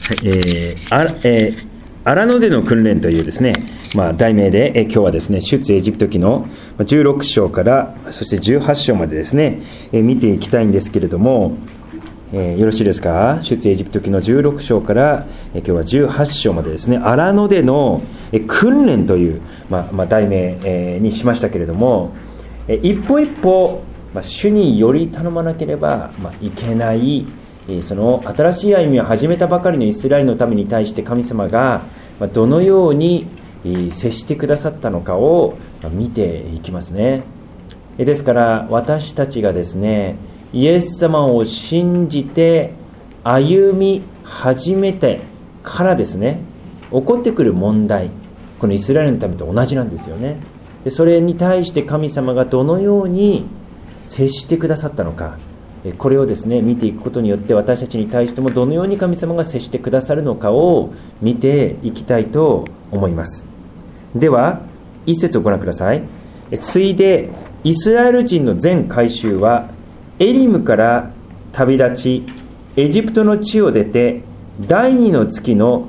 荒野での訓練というですね、題名で、今日はですね、出エジプト記の16章からそして18章までですね、見ていきたいんですけれども、よろしいですか。出エジプト記の16章から、今日は18章までですね、荒野での訓練という、題名、にしましたけれども、一歩一歩、主により頼まなければ、いけないその新しい歩みを始めたばかりのイスラエルのために対して神様がどのように接してくださったのかを見ていきますね。ですから私たちがですね、イエス様を信じて歩み始めてからですね、起こってくる問題、このイスラエルのためと同じなんですよね。でそれに対して神様がどのように接してくださったのか、これをですね見ていくことによって、私たちに対してもどのように神様が接してくださるのかを見ていきたいと思います。では一節をご覧ください。ついでイスラエル人の全会衆はエリムから旅立ち、エジプトの地を出て、第2の月の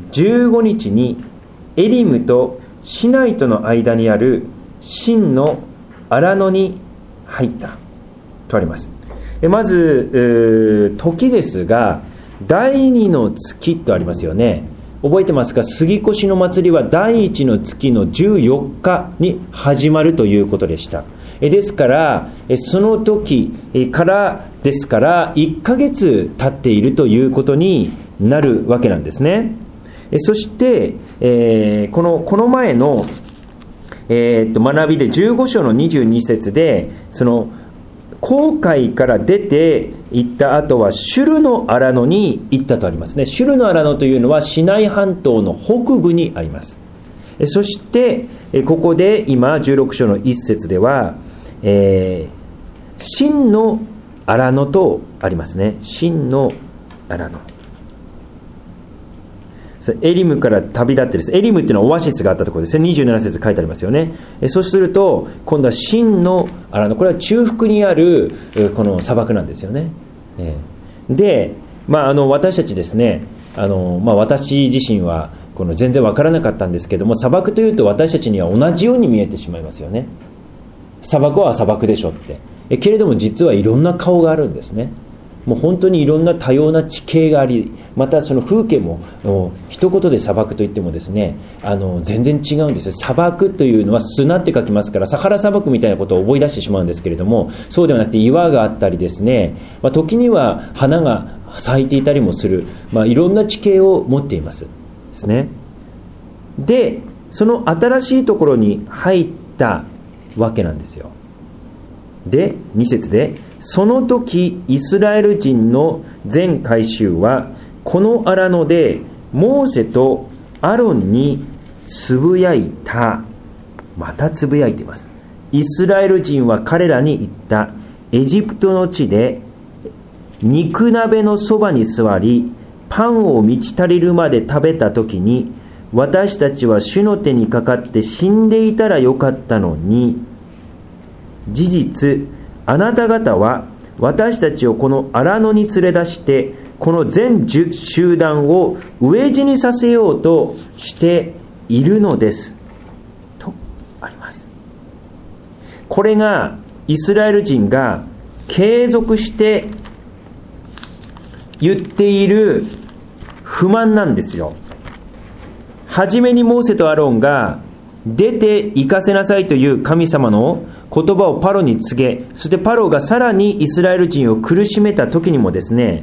15日にエリムとシナイとの間にあるシンの荒野に入ったとあります。まず時ですが、第2の月とありますよね。覚えてますか。杉越の祭りは第1の月の14日に始まるということでした。ですからその時からですから1ヶ月経っているということになるわけなんですね。そしてこの前の学びで15章の22節で、その紅海から出て行った後はシュルの荒野に行ったとありますね。シュルの荒野というのはシナイ半島の北部にあります。そしてここで今16章の1節では、真の荒野とありますね。真の荒野、エリムから旅立ってです。エリムっていうのはオアシスがあったところですね。27節書いてありますよね。そうすると今度は真の荒野、これは中腹にあるこの砂漠なんですよね。で、私たちですね、私自身はこの全然わからなかったんですけども、砂漠というと私たちには同じように見えてしまいますよね。砂漠は砂漠でしょって。けれども実はいろんな顔があるんですね。もう本当にいろんな多様な地形があり、またその風景も一言で砂漠といってもですね、全然違うんですよ。砂漠というのは砂って書きますから、サハラ砂漠みたいなことを思い出してしまうんですけれども、そうではなくて岩があったりですね、時には花が咲いていたりもする、いろんな地形を持っていますですね。でその新しいところに入ったわけなんですよ。で2節で、その時イスラエル人の全会衆はこの荒野でモーセとアロンにつぶやいた。またつぶやいています。イスラエル人は彼らに言った。エジプトの地で肉鍋のそばに座り、パンを満ち足りるまで食べた時に、私たちは主の手にかかって死んでいたらよかったのに、事実あなた方は私たちをこの荒野に連れ出して、この全集団を飢え死にさせようとしているのですとあります。これがイスラエル人が継続して言っている不満なんですよ。はじめにモーセとアロンが出て行かせなさいという神様の言葉をパロに告げ、そしてパロがさらにイスラエル人を苦しめた時にもですね、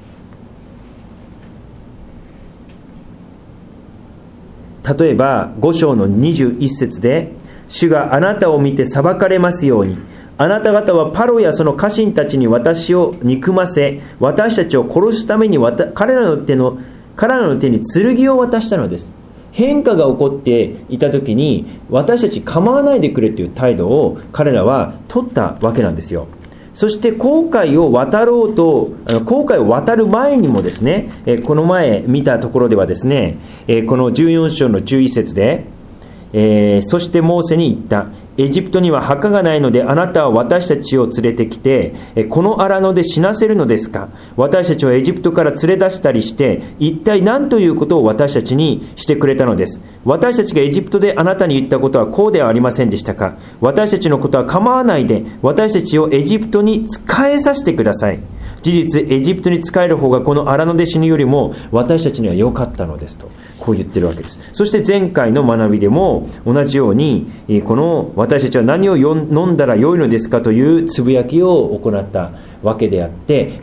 例えば5章の21節で、主があなたを見て裁かれますように、あなた方はパロやその家臣たちに私を憎ませ、私たちを殺すために彼らの手に剣を渡したのです。変化が起こっていた時に、私たち構わないでくれという態度を彼らは取ったわけなんですよ。そして紅海を渡る前にもですね、この前見たところではですね、この14章の11節で、そしてモーセに言った。 エジプトには墓がないので、あなたは私たちを連れてきて、この荒野で死なせるのですか？私たちをエジプトから連れ出したりして、一体何ということを私たちにしてくれたのです。私たちがエジプトであなたに言ったことはこうではありませんでしたか？私たちのことは構わないで、私たちをエジプトに仕えさせてください。事実、エジプトに仕える方がこの荒野で死ぬよりも私たちには良かったのですと、こう言ってるわけです。そして前回の学びでも同じように、この私たちは何を飲んだら良いのですかというつぶやきを行ったわけであって、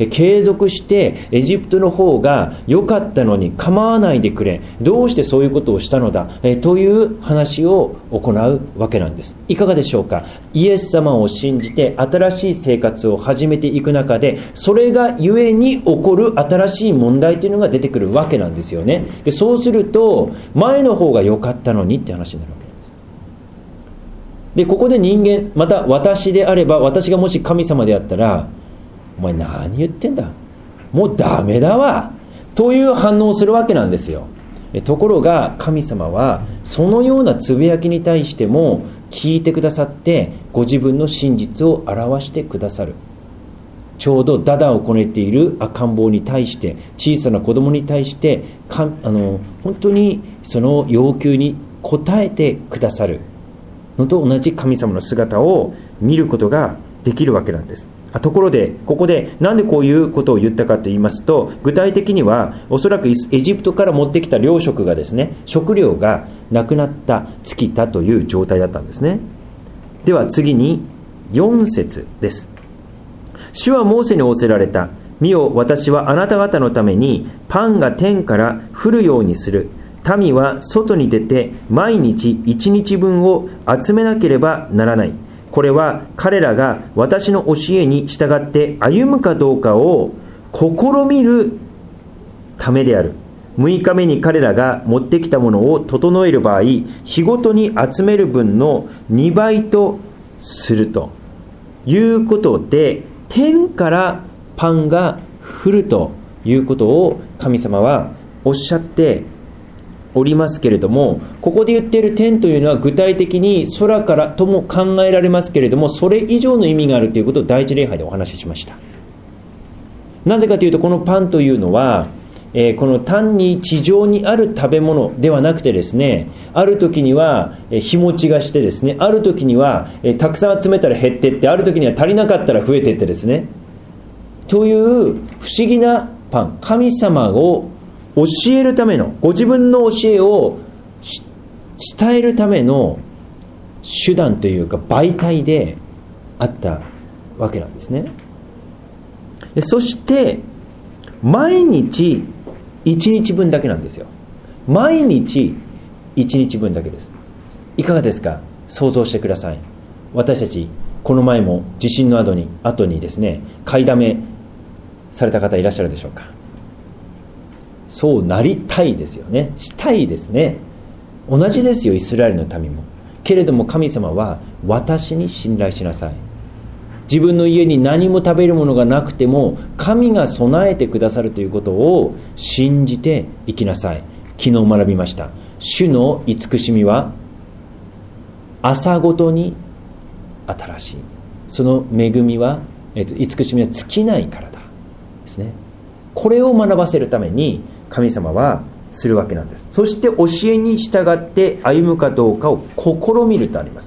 継続してエジプトの方が良かったのに構わないでくれ、どうしてそういうことをしたのだ、という話を行うわけなんです。いかがでしょうか？イエス様を信じて新しい生活を始めていく中で、それがゆえに起こる新しい問題というのが出てくるわけなんですよね。で、そうすると前の方が良かったのにって話になるわけです。で、ここで人間、また私であれば、私がもし神様であったら、お前何言ってんだ、もうダメだわという反応をするわけなんですよ。ところが神様はそのようなつぶやきに対しても聞いてくださって、ご自分の真実を表してくださる。ちょうどダダをこねている赤ん坊に対して、小さな子供に対して本当にその要求に応えてくださるのと同じ神様の姿を見ることができるわけなんです。ところでここでなんでこういうことを言ったかと言いますと、具体的にはおそらくエジプトから持ってきた糧食がですね、食料がなくなった、尽きたという状態だったんですね。では次に4節です。主はモーセに仰せられた。見よ、私はあなた方のためにパンが天から降るようにする。民は外に出て毎日1日分を集めなければならない。これは彼らが私の教えに従って歩むかどうかを試みるためである。6日目に彼らが持ってきたものを整える場合、日ごとに集める分の2倍とするということで、天からパンが降るということを神様はおっしゃっておりますけれども、ここで言っている天というのは具体的に空からとも考えられますけれども、それ以上の意味があるということを第一礼拝でお話ししました。なぜかというと、このパンというのは、この単に地上にある食べ物ではなくてですね、ある時には日持ちがしてですね、ある時にはたくさん集めたら減っていって、ある時には足りなかったら増えていってですね、という不思議なパン、神様を教えるための、ご自分の教えを伝えるための手段というか媒体であったわけなんですね。そして毎日1日分だけなんですよ。毎日1日分だけです。いかがですか？想像してください。私たちこの前も地震の後にですね、買いだめされた方いらっしゃるでしょうか？そうなりたいですよね。したいですね。同じですよ、イスラエルの民も。けれども神様は、私に信頼しなさい。自分の家に何も食べるものがなくても神が備えてくださるということを信じていきなさい。昨日学びました。主の慈しみは朝ごとに新しい。その恵みは、慈しみは尽きないからだですね。これを学ばせるために神様はするわけなんです。そして教えに従って歩むかどうかを試みるとあります。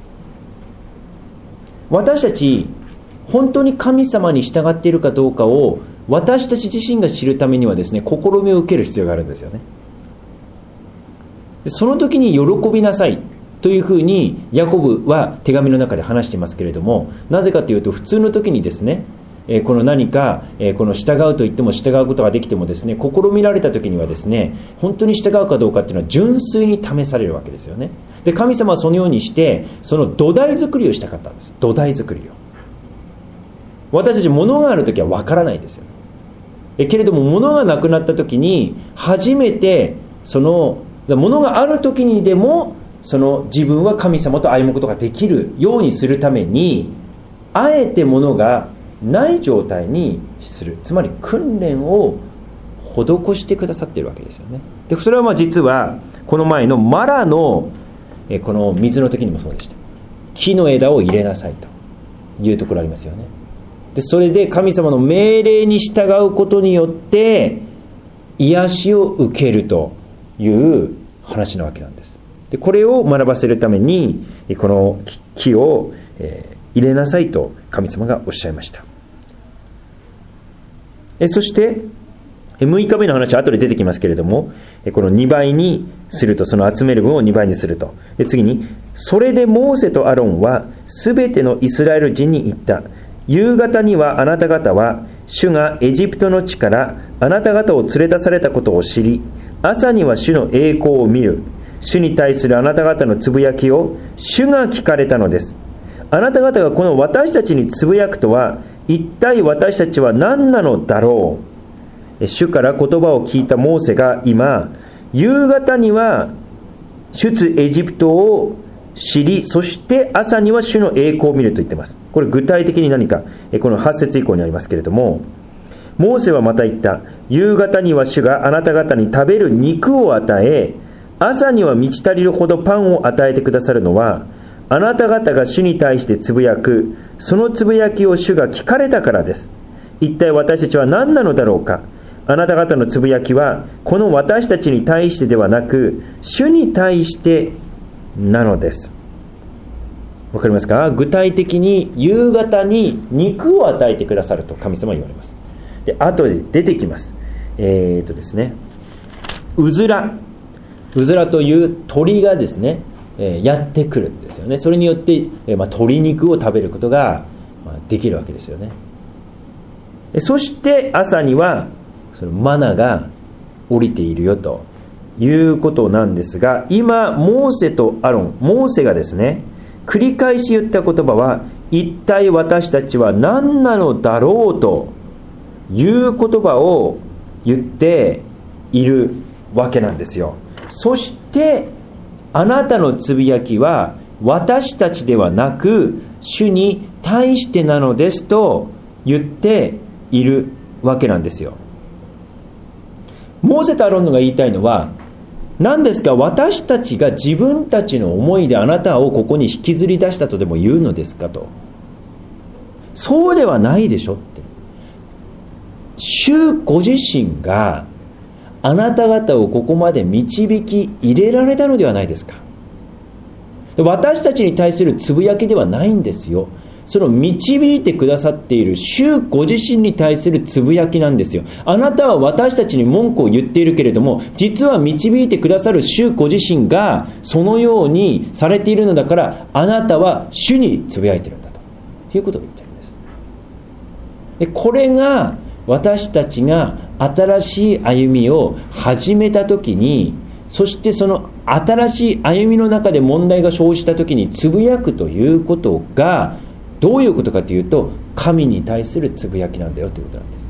私たち本当に神様に従っているかどうかを私たち自身が知るためにはですね、試みを受ける必要があるんですよね。その時に喜びなさいというふうにヤコブは手紙の中で話していますけれども、なぜかというと、普通の時にですね、この何かこの従うと言っても従うことができてもですね、試みられた時にはですね、本当に従うかどうかっていうのは純粋に試されるわけですよね。で、神様はそのようにしてその土台作りをしたかったんです。土台作りを。私たち物がある時は分からないですよ。けれども物がなくなった時に初めて、その物がある時にでもその自分は神様と歩むことができるようにするために、あえて物がない状態にする、つまり訓練を施してくださっているわけですよね。で、それは実はこの前のマラのこの水の時にもそうでした。 木の枝を入れなさいというところありますよね。でそれで神様の命令に従うことによって癒しを受けるという話なわけなんです。でこれを学ばせるためにこの木を入れなさいと神様がおっしゃいました。そして6日目の話は後で出てきますけれども、この2倍にすると、その集める分を2倍にすると。次に、それでモーセとアロンはすべてのイスラエル人に言った。夕方にはあなた方は主がエジプトの地からあなた方を連れ出されたことを知り、朝には主の栄光を見る。主に対するあなた方のつぶやきを主が聞かれたのです。あなた方がこの私たちにつぶやくとは、一体私たちは何なのだろう。主から言葉を聞いたモーセが今、夕方には出エジプトを知り、そして朝には主の栄光を見ると言っています。これ具体的に何か、この8節以降にありますけれども、モーセはまた言った。夕方には主があなた方に食べる肉を与え、朝には満ち足りるほどパンを与えてくださるのは、あなた方が主に対してつぶやく、そのつぶやきを主が聞かれたからです。一体私たちは何なのだろうか。あなた方のつぶやきはこの私たちに対してではなく主に対してなのです。わかりますか？具体的に夕方に肉を与えてくださると神様は言われます。で後で出てきます。ですね、うずらという鳥がですね、やってくるんですよね。それによって、鶏肉を食べることができるわけですよね。そして朝にはそのマナが降りているよということなんですが、今モーセとアロン、モーセがですね繰り返し言った言葉は、一体私たちは何なのだろうという言葉を言っているわけなんですよ。そしてあなたのつぶやきは私たちではなく主に対してなのですと言っているわけなんですよ。モーセとアロンが言いたいのは、何ですか、私たちが自分たちの思いであなたをここに引きずり出したとでも言うのですかと。そうではないでしょって。主ご自身があなた方をここまで導き入れられたのではないですか。私たちに対するつぶやきではないんですよ。その導いてくださっている主ご自身に対するつぶやきなんですよ。あなたは私たちに文句を言っているけれども、実は導いてくださる主ご自身がそのようにされているのだから、あなたは主につぶやいているんだということを言っているんです。でこれが私たちが新しい歩みを始めた時に、そしてその新しい歩みの中で問題が生じた時につぶやくということがどういうことかというと、神に対するつぶやきなんだよということなんです。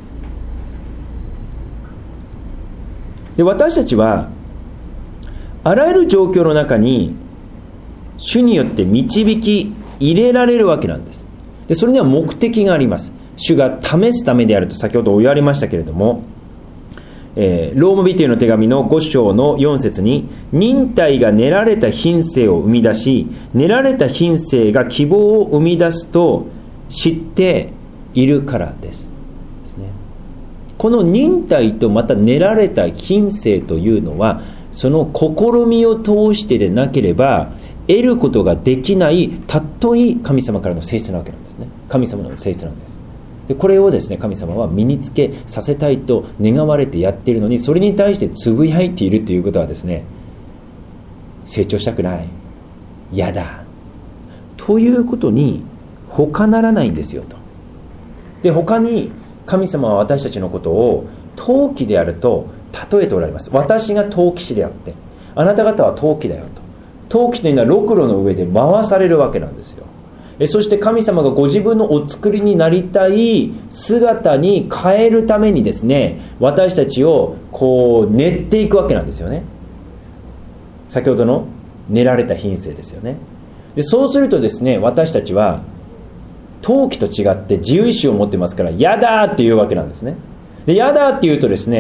で私たちはあらゆる状況の中に主によって導き入れられるわけなんです。でそれには目的があります。主が試すためであると先ほど言われましたけれども、ローマ人への手紙の5章の4節に、忍耐が練られた品性を生み出し、練られた品性が希望を生み出すと知っているからですね。この忍耐とまた練られた品性というのは、その試みを通してでなければ得ることができないたっとい神様からの性質なわけなんですね。神様の性質なんです。でこれをですね、神様は身につけさせたいと願われてやっているのに、それに対してつぶやいているということはですね、成長したくない、やだということに他ならないんですよと。で他に神様は私たちのことを陶器であると例えておられます。私が陶器師であってあなた方は陶器だよと。陶器というのはろくろの上で回されるわけなんですよ。そして神様がご自分のお作りになりたい姿に変えるためにですね、私たちをこう練っていくわけなんですよね。先ほどの練られた品性ですよね。でそうするとですね、私たちは陶器と違って自由意志を持ってますから、やだっていうわけなんですね。でやだって言うとですね、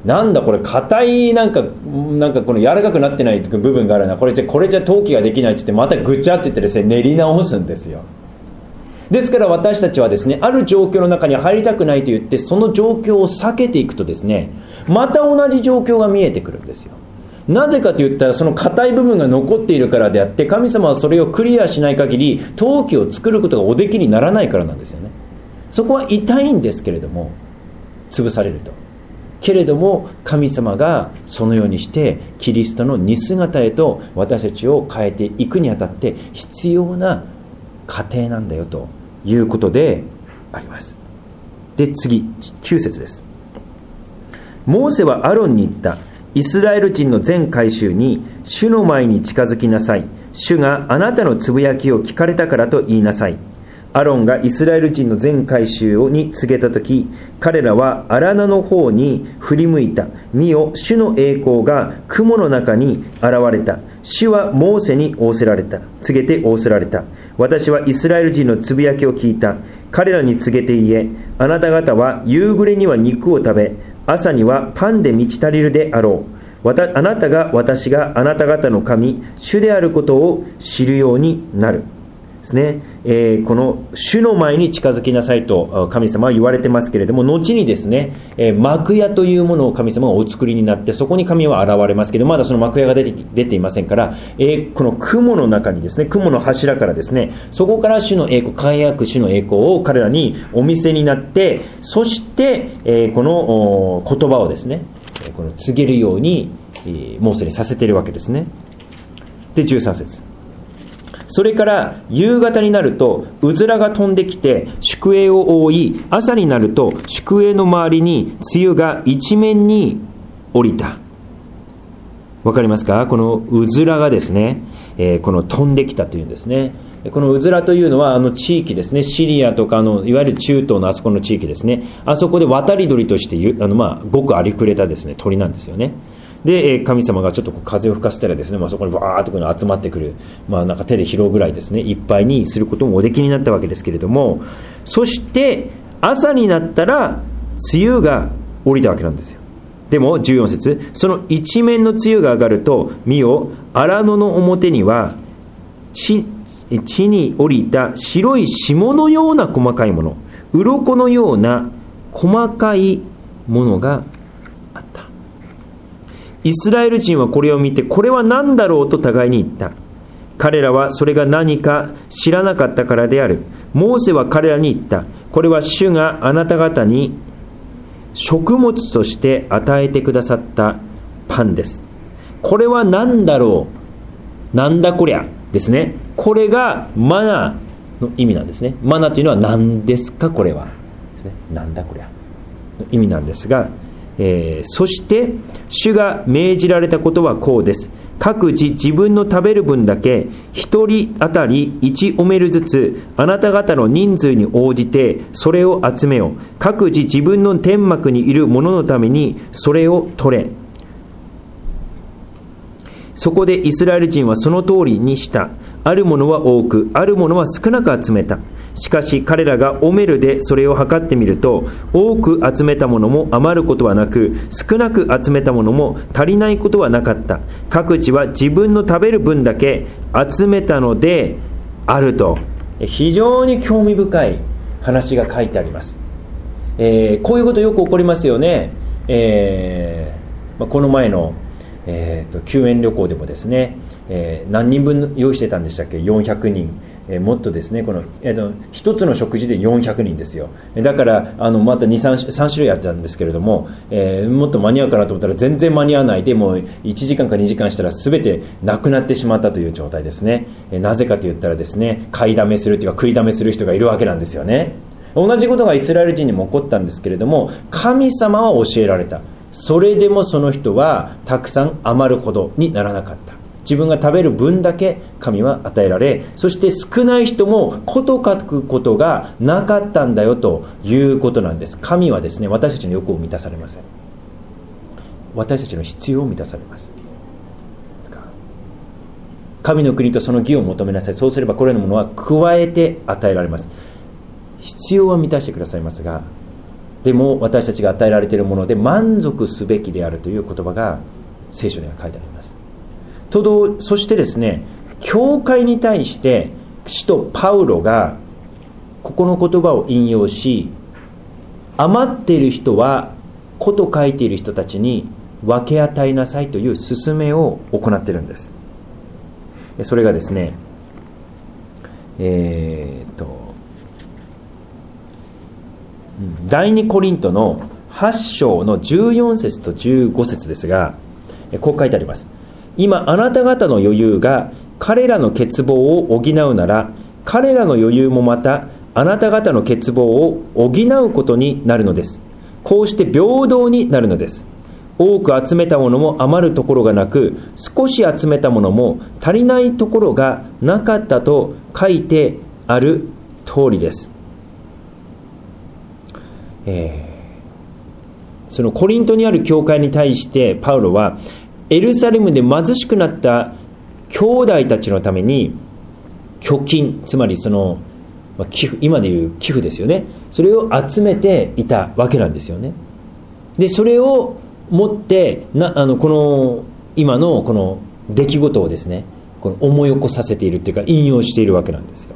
なんだこれ硬い、なんかこの柔らかくなってない部分があるな、これじゃ陶器ができないって言って、またぐちゃって言ってですね、練り直すんですよ。ですから私たちはですね、ある状況の中に入りたくないと言って、その状況を避けていくとですね、また同じ状況が見えてくるんですよ。なぜかと言ったら、その硬い部分が残っているからであって、神様はそれをクリアしない限り陶器を作ることがおできにならないからなんですよね。そこは痛いんですけれども、潰されると。けれども神様がそのようにしてキリストの似姿へと私たちを変えていくにあたって必要な過程なんだよということであります。で、次9節です。モーセはアロンに言った。イスラエル人の全会衆に、主の前に近づきなさい。主があなたのつぶやきを聞かれたからと言いなさい。アロンがイスラエル人の全会衆に告げたとき、彼らは荒野の方に振り向いた。見よ、主の栄光が雲の中に現れた。主はモーセに仰せられた。告げて仰せられた。私はイスラエル人のつぶやきを聞いた。彼らに告げて言え、あなた方は夕暮れには肉を食べ、朝にはパンで満ち足りるであろう。あなたが私があなた方の神、主であることを知るようになる。ですね。この主の前に近づきなさいと神様は言われてますけれども、後にですね、幕屋というものを神様がお作りになって、そこに神は現れますけど、まだその幕屋が出ていませんから、この雲の中にですね、雲の柱からですね、そこから主の栄光、輝く主の栄光を彼らにお見せになって、そして、この言葉をですね、この告げるようにモーセにさせているわけですね。で、13節。それから夕方になるとうずらが飛んできて宿営を覆い、朝になると宿営の周りに露が一面に降りた。わかりますか？このうずらがですね、この飛んできたというんですね。このうずらというのは地域ですね、シリアとかいわゆる中東のあそこの地域ですね、あそこで渡り鳥としてごくありふれたですね鳥なんですよね。で、神様がちょっと風を吹かせたらですね、そこにわーっと集まってくる、なんか手で拾うぐらいですね、いっぱいにすることもおできになったわけですけれども、そして朝になったら梅雨が降りたわけなんですよ。でも14節、その一面の梅雨が上がると、見よ、荒野の表には地に降りた白い霜のような細かいもの、鱗のような細かいものがあった。イスラエル人はこれを見て、これは何だろうと互いに言った。彼らはそれが何か知らなかったからである。モーセは彼らに言った。これは主があなた方に食物として与えてくださったパンです。これは何だろう、なんだこりゃですね。これがマナの意味なんですね。マナというのは何ですか、これはですね、なんだこりゃの意味なんですが、そして主が命じられたことはこうです。各自自分の食べる分だけ一人当たり1オメルずつ、あなた方の人数に応じてそれを集めよう。各自自分の天幕にいる者のためにそれを取れ。そこでイスラエル人はその通りにした。あるものは多く、あるものは少なく集めた。しかし彼らがオメルでそれを測ってみると、多く集めたものも余ることはなく、少なく集めたものも足りないことはなかった。各自は自分の食べる分だけ集めたのであると。非常に興味深い話が書いてあります。こういうことよく起こりますよね。この前の、救援旅行でもですね、何人分用意してたんでしたっけ？ 400 人。もっとですね、この一つの食事で400人ですよ。だからまた 3種類あったんですけれども、もっと間に合うかなと思ったら全然間に合わないで、もう1時間か2時間したら全てなくなってしまったという状態ですね。なぜかと言ったらですね、買いだめするというか食いだめする人がいるわけなんですよね。同じことがイスラエル人にも起こったんですけれども、神様は教えられた。それでもその人はたくさん余るほどにならなかった。自分が食べる分だけ神は与えられ、そして少ない人もこと書くことがなかったんだよということなんです。神はですね、私たちの欲を満たされません。私たちの必要を満たされます。神の国とその義を求めなさい。そうすればこれらのものは加えて与えられます。必要は満たしてくださいますが、 でも私たちが与えられているもので満足すべきであるという言葉が聖書には書いてあります。そしてですね、教会に対して使徒パウロがここの言葉を引用し、余っている人は子と書いている人たちに分け与えなさいという勧めを行っているんです。それがですね、第2コリントの8章の14節と15節ですが、こう書いてあります。今あなた方の余裕が彼らの欠乏を補うなら、彼らの余裕もまたあなた方の欠乏を補うことになるのです。こうして平等になるのです。多く集めたものも余るところがなく、少し集めたものも足りないところがなかったと書いてある通りです。そのコリントにある教会に対してパウロは、エルサレムで貧しくなった兄弟たちのために拠金、つまりその寄付、今でいう寄付ですよね、それを集めていたわけなんですよね。でそれを持ってこの今のこの出来事をですね、この思い起こさせているというか引用しているわけなんですよ。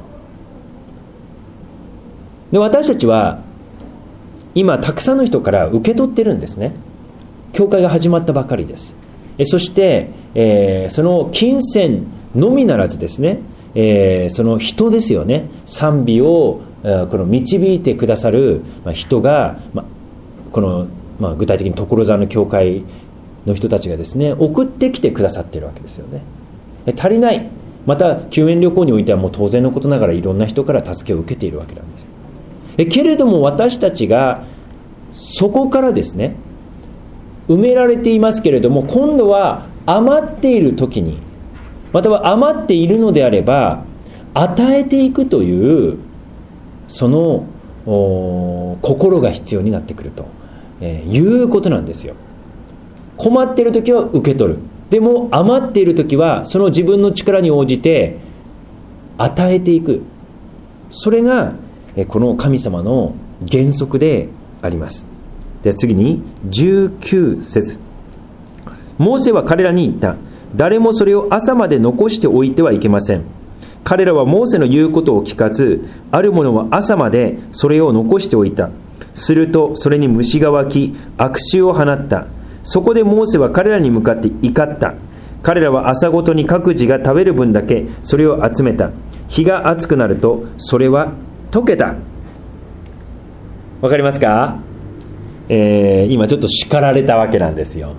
で私たちは今たくさんの人から受け取ってるんですね。教会が始まったばかりです。そして、その金銭のみならずですね、その人ですよね、賛美をこの導いてくださる人が、この、具体的に所沢の教会の人たちがですね送ってきてくださっているわけですよね。足りない、また救援旅行においてはもう当然のことながらいろんな人から助けを受けているわけなんです。けれども私たちがそこからですね埋められていますけれども、今度は余っている時に、または余っているのであれば与えていくというその心が必要になってくるということなんですよ。困っている時は受け取る、でも余っている時はその自分の力に応じて与えていく、それがこの神様の原則であります。では次に19節。モーセは彼らに言った。誰もそれを朝まで残しておいてはいけません。彼らはモーセの言うことを聞かず、ある者は朝までそれを残しておいた。するとそれに虫が湧き、悪臭を放った。そこでモーセは彼らに向かって怒った。彼らは朝ごとに各自が食べる分だけそれを集めた。日が暑くなるとそれは溶けた。わかりますか？今ちょっと叱られたわけなんですよ。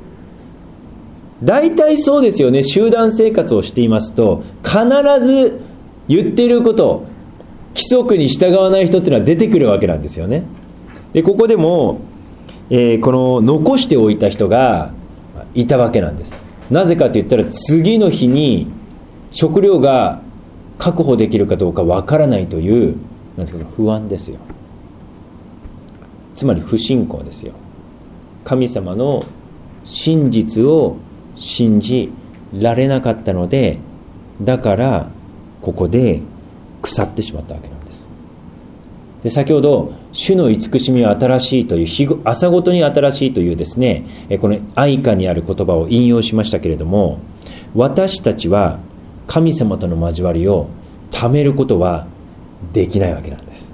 大体そうですよね。集団生活をしていますと必ず言っていること、規則に従わない人っていうのは出てくるわけなんですよね。でここでも、この残しておいた人がいたわけなんです。なぜかと言ったら次の日に食料が確保できるかどうかわからないというなんですか、不安ですよ。つまり不信仰ですよ。神様の真実を信じられなかったので、だからここで腐ってしまったわけなんです。で先ほど主の慈しみは新しいという朝ごとに新しいというですね、この愛歌にある言葉を引用しましたけれども、私たちは神様との交わりをためることはできないわけなんです。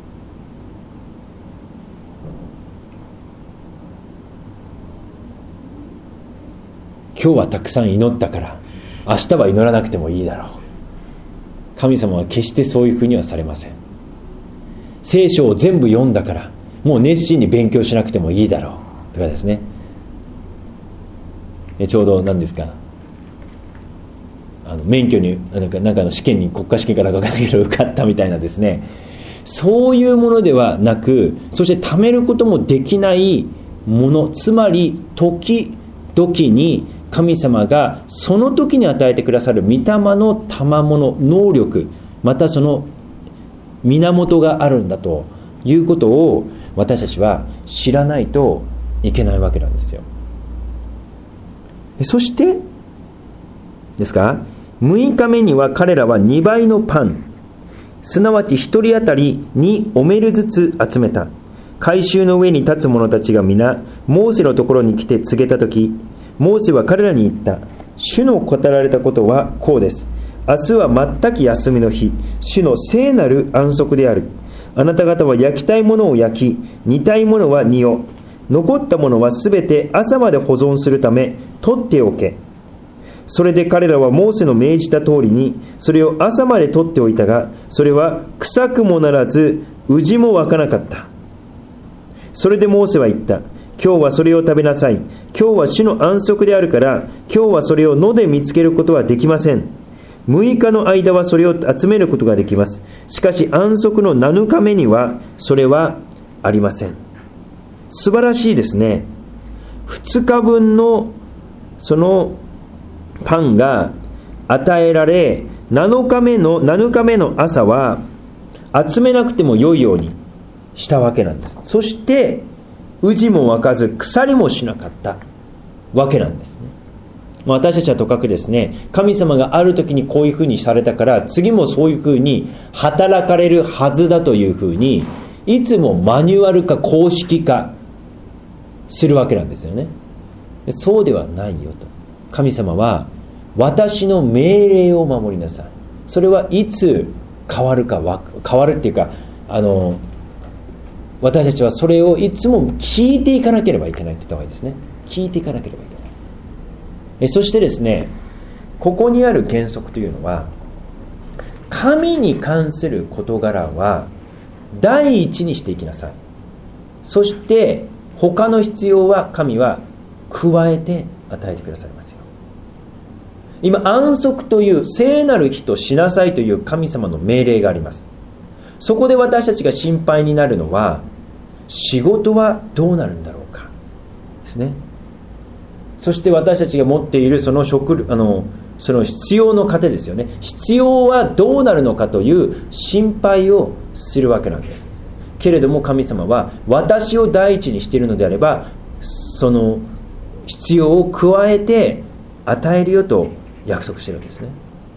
今日はたくさん祈ったから明日は祈らなくてもいいだろう。神様は決してそういうふうにはされません。聖書を全部読んだからもう熱心に勉強しなくてもいいだろうとかですね、ちょうど何ですか、免許になんかの試験に国家試験から分からないけど受かったみたいなですね、そういうものではなく、そして貯めることもできないもの、つまり時々に神様がその時に与えてくださる御霊の賜物、能力、またその源があるんだということを私たちは知らないといけないわけなんですよ。そしてですか、6日目には彼らは2倍のパン、すなわち1人当たり2オメルずつ集めた。 改宗の上に立つ者たちが皆モーセのところに来て告げたとき、モーセは彼らに言った。主の語られたことはこうです。明日は全く休みの日、主の聖なる安息である。あなた方は焼きたいものを焼き、煮たいものは煮よ。残ったものはすべて朝まで保存するため取っておけ。それで彼らはモーセの命じた通りにそれを朝まで取っておいたが、それは臭くもならずうじも湧かなかった。それでモーセは言った。今日はそれを食べなさい。今日は主の安息であるから、今日はそれを野で見つけることはできません。6日の間はそれを集めることができます。しかし安息の7日目にはそれはありません。素晴らしいですね。2日分のそのパンが与えられ、7日目の朝は集めなくても良いようにしたわけなんです。そしてうじも湧かず腐りもしなかったわけなんですね。私たちはとかくですね、神様がある時にこういうふうにされたから次もそういうふうに働かれるはずだというふうにいつもマニュアル化公式化するわけなんですよね。そうではないよと。神様は私の命令を守りなさい。それはいつ変わるっていうか、私たちはそれをいつも聞いていかなければいけないって言った方がいいですね。聞いていかなければいけない。そしてですね、ここにある原則というのは、神に関する事柄は第一にしていきなさい。そして他の必要は神は加えて与えてくださいますよ。今安息という聖なる日としなさいという神様の命令があります。そこで私たちが心配になるのは、仕事はどうなるんだろうかですね。そして私たちが持っているその必要の糧ですよね。必要はどうなるのかという心配をするわけなんです。けれども神様は私を第一にしているのであれば、その必要を加えて与えるよと約束しているんですね。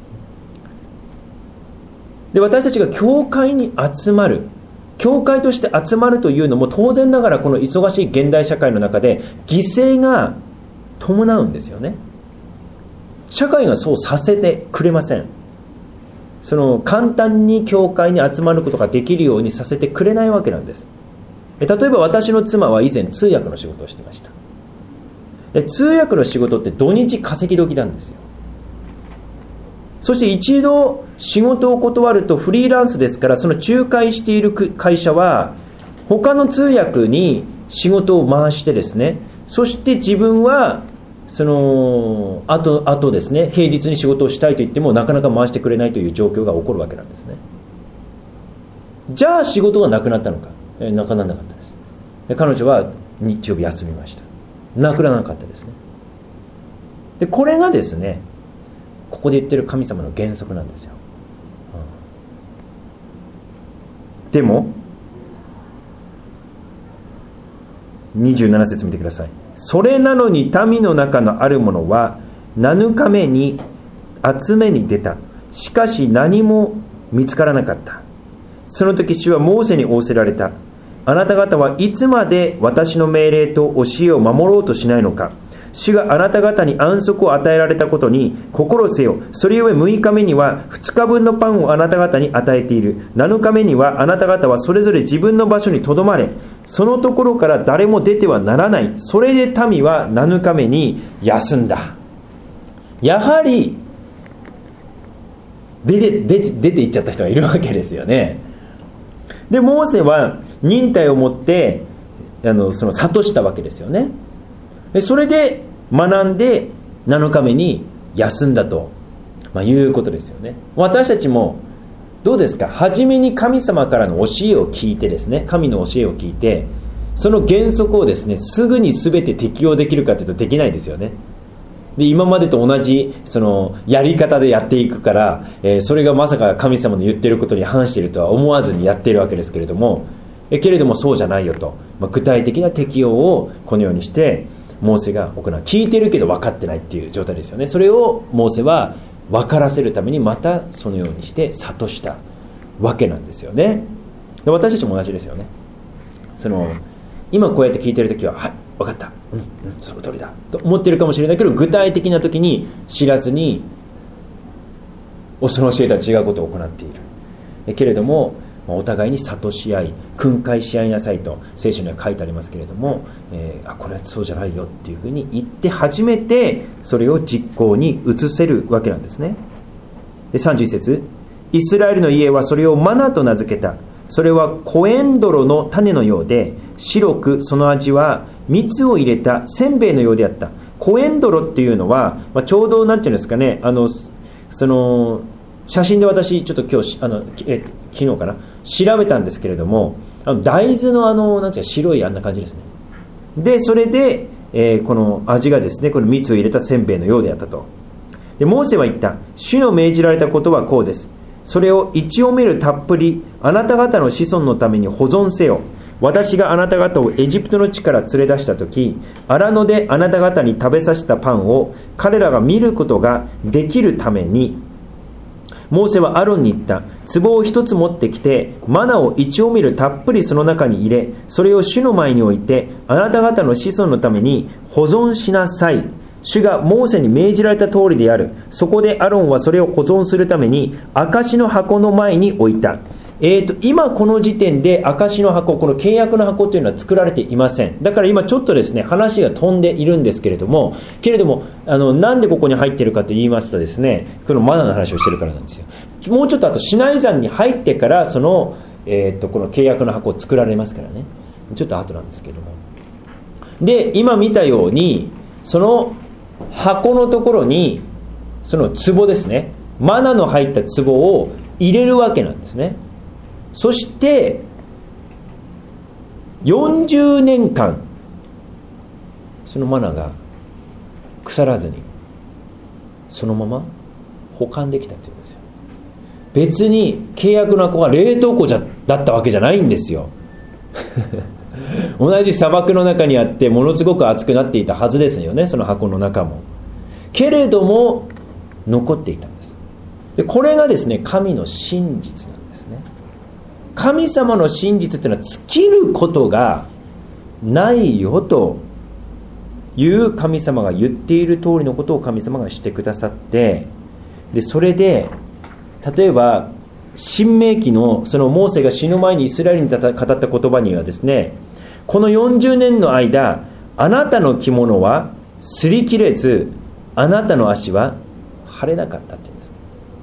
で、私たちが教会に集まる、教会として集まるというのも当然ながらこの忙しい現代社会の中で犠牲が伴うんですよね。社会がそうさせてくれません。その簡単に教会に集まることができるようにさせてくれないわけなんです。例えば私の妻は以前通訳の仕事をしていました。通訳の仕事って土日稼ぎ時なんですよ。そして一度仕事を断るとフリーランスですから、その仲介している会社は他の通訳に仕事を回してですね、そして自分はそのあとですね、平日に仕事をしたいと言ってもなかなか回してくれないという状況が起こるわけなんですね。じゃあ仕事がなくなったのか、なくならなかったです。彼女は日曜日休みました。なくならなかったですね。で、これがですね、ここで言ってる神様の原則なんですよ。でも27節見てください。それなのに民の中のあるものは7日目に集めに出た。しかし何も見つからなかった。その時主はモーセに仰せられた。あなた方はいつまで私の命令と教えを守ろうとしないのか。主があなた方に安息を与えられたことに心せよ。それゆえ6日目には2日分のパンをあなた方に与えている。7日目にはあなた方はそれぞれ自分の場所にとどまれ。そのところから誰も出てはならない。それで民は7日目に休んだ。やはり出て行っちゃった人がいるわけですよね。で、モーセは忍耐を持ってその諭したわけですよね。で、それで学んで7日目に休んだと、いうことですよね。私たちもどうですか。初めに神様からの教えを聞いてですね、神の教えを聞いて、その原則をですね、すぐに全て適用できるかというとできないですよね。で、今までと同じそのやり方でやっていくから、それがまさか神様の言っていることに反しているとは思わずにやっているわけですけれども、そうじゃないよと、具体的な適用をこのようにしてモーセが行う。聞いてるけど分かってないっていう状態ですよね。それをモーセは分からせるためにまたそのようにして諭したわけなんですよね。で、私たちも同じですよね。 今こうやって聞いてるときは、はい、分かった、その通りだと思ってるかもしれないけど、具体的なときに知らずにその教えとは違うことを行っているけれども、お互いに諭し合い訓戒し合いなさいと聖書には書いてありますけれども、これはそうじゃないよっていうふうに言って初めてそれを実行に移せるわけなんですね。で31節、イスラエルの家はそれをマナと名付けた。それはコエンドロの種のようで白く、その味は蜜を入れたせんべいのようであった。コエンドロっていうのは、ちょうどなんていうんですかね、写真で私ちょっと今日昨日かな調べたんですけれども、大豆のなんていうか白いあんな感じですね。でそれで、この味がですね、この蜜を入れたせんべいのようであったと。でモーセは言った。主の命じられたことはこうです。それを1オメルたっぷりあなた方の子孫のために保存せよ。私があなた方をエジプトの地から連れ出したとき、荒野であなた方に食べさせたパンを彼らが見ることができるために、モーセはアロンに言った。壺を一つ持ってきて、マナを1オメルたっぷりその中に入れ、それを主の前に置いて、あなた方の子孫のために保存しなさい。主がモーセに命じられた通りである。そこでアロンはそれを保存するために証の箱の前に置いた。今この時点で証の箱、この契約の箱というのは作られていません。だから今ちょっとですね、話が飛んでいるんですけれども、なんでここに入っているかと言いますとですね、このマナの話をしているからなんですよ。もうちょっとあとシナイ山に入ってからこの契約の箱を作られますからね、ちょっと後なんですけれども、で今見たようにその箱のところにその壺ですね、マナの入った壺を入れるわけなんですね。そして40年間そのマナが腐らずにそのまま保管できたっていうんですよ。別に契約の箱が冷凍庫だったわけじゃないんですよ同じ砂漠の中にあってものすごく熱くなっていたはずですよね、その箱の中も。けれども残っていたんです。でこれがですね、神の真実なんですね。神様の真実っていうのは尽きることがないよという神様が言っている通りのことを神様がしてくださって、でそれで例えば新明記のそのモーセが死ぬ前にイスラエルに語った言葉にはですね、この40年の間あなたの着物は擦り切れずあなたの足は腫れなかったって言うんです。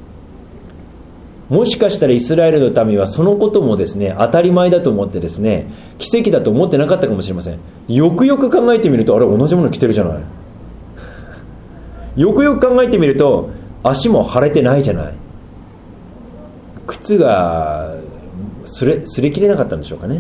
もしかしたらイスラエルの民はそのこともですね当たり前だと思ってですね、奇跡だと思ってなかったかもしれません。よくよく考えてみると、あれ同じもの着てるじゃないよくよく考えてみると足も腫れてないじゃない。靴が擦り切れなかったんでしょうかね。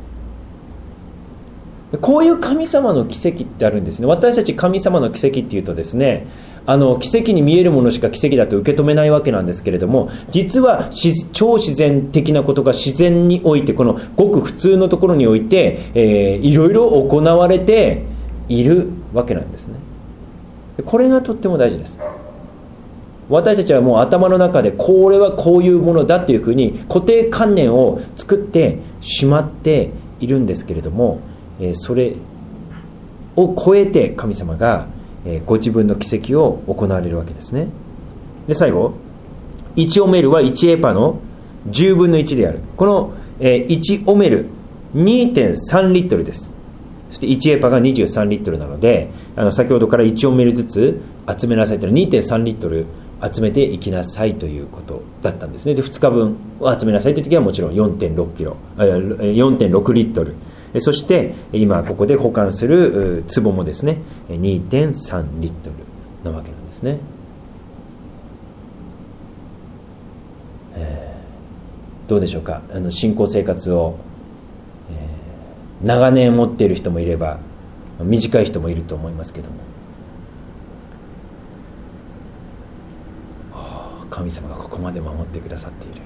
こういう神様の奇跡ってあるんですね。私たち神様の奇跡っていうとですね、奇跡に見えるものしか奇跡だと受け止めないわけなんですけれども、実は超自然的なことが自然において、このごく普通のところにおいて、いろいろ行われているわけなんですね。これがとっても大事です。私たちはもう頭の中でこれはこういうものだっていうふうに固定観念を作ってしまっているんですけれども、それを超えて神様がご自分の奇跡を行われるわけですね。で最後、1オメルは1エパの10分の1である。この1オメル 2.3 リットルです。そして1エパが23リットルなので、先ほどから1オメルずつ集めなさいというのは 2.3 リットル集めていきなさいということだったんですね。で2日分を集めなさいという時はもちろん 4.6 リットル、そして今ここで保管する壺もですね 2.3 リットルなわけなんですね。どうでしょうか。信仰生活を、長年持っている人もいれば短い人もいると思いますけども、神様がここまで守ってくださっている。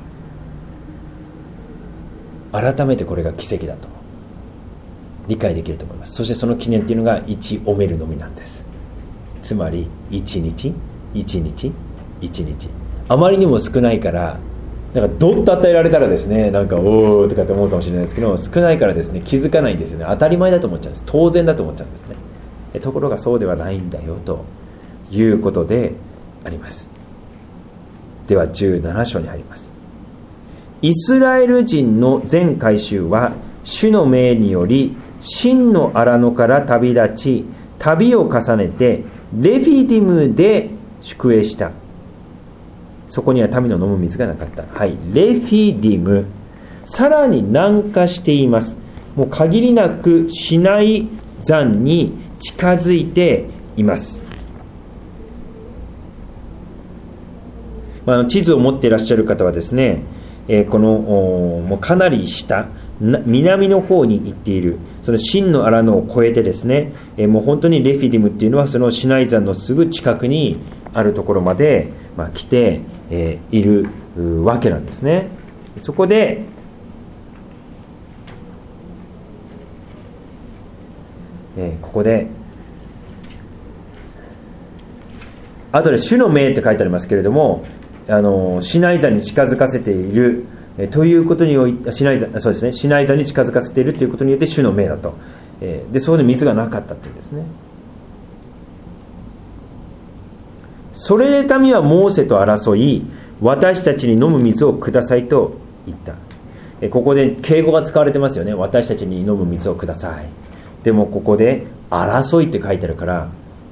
改めてこれが奇跡だと理解できると思います。そしてその記念っていうのが1オメルのみなんです。つまり1日1日1日、あまりにも少ないからなんかドッと与えられたらですね、なんかおーとかって思うかもしれないですけど、少ないからですね、気づかないんですよね。当たり前だと思っちゃうんです。当然だと思っちゃうんですね。ところがそうではないんだよということであります。では17章に入ります。イスラエル人の全会衆は主の命により真の荒野から旅立ち、旅を重ねてレフィディムで宿営した。そこには民の飲む水がなかった。はい、レフィディム、さらに南下しています。もう限りなくシナイ山に近づいています。地図を持っていらっしゃる方はですね、このもうかなり下、南の方に行っている、その真の荒野を越えてですね、もう本当にレフィディムっていうのはそのシナイ山のすぐ近くにあるところまで、来て、いるわけなんですね。そこでここで後で主の命って書いてありますけれども、シナイ山に近づかせているということにおいて、シナイ山、そうですね、シナイ山に近づかせているということによって主の命だと、でそこで水がなかったというんですね。それで民はモーセと争い、私たちに飲む水をくださいと言った。ここで敬語が使われてますよね。私たちに飲む水をください。でもここで争いって書いてあるから、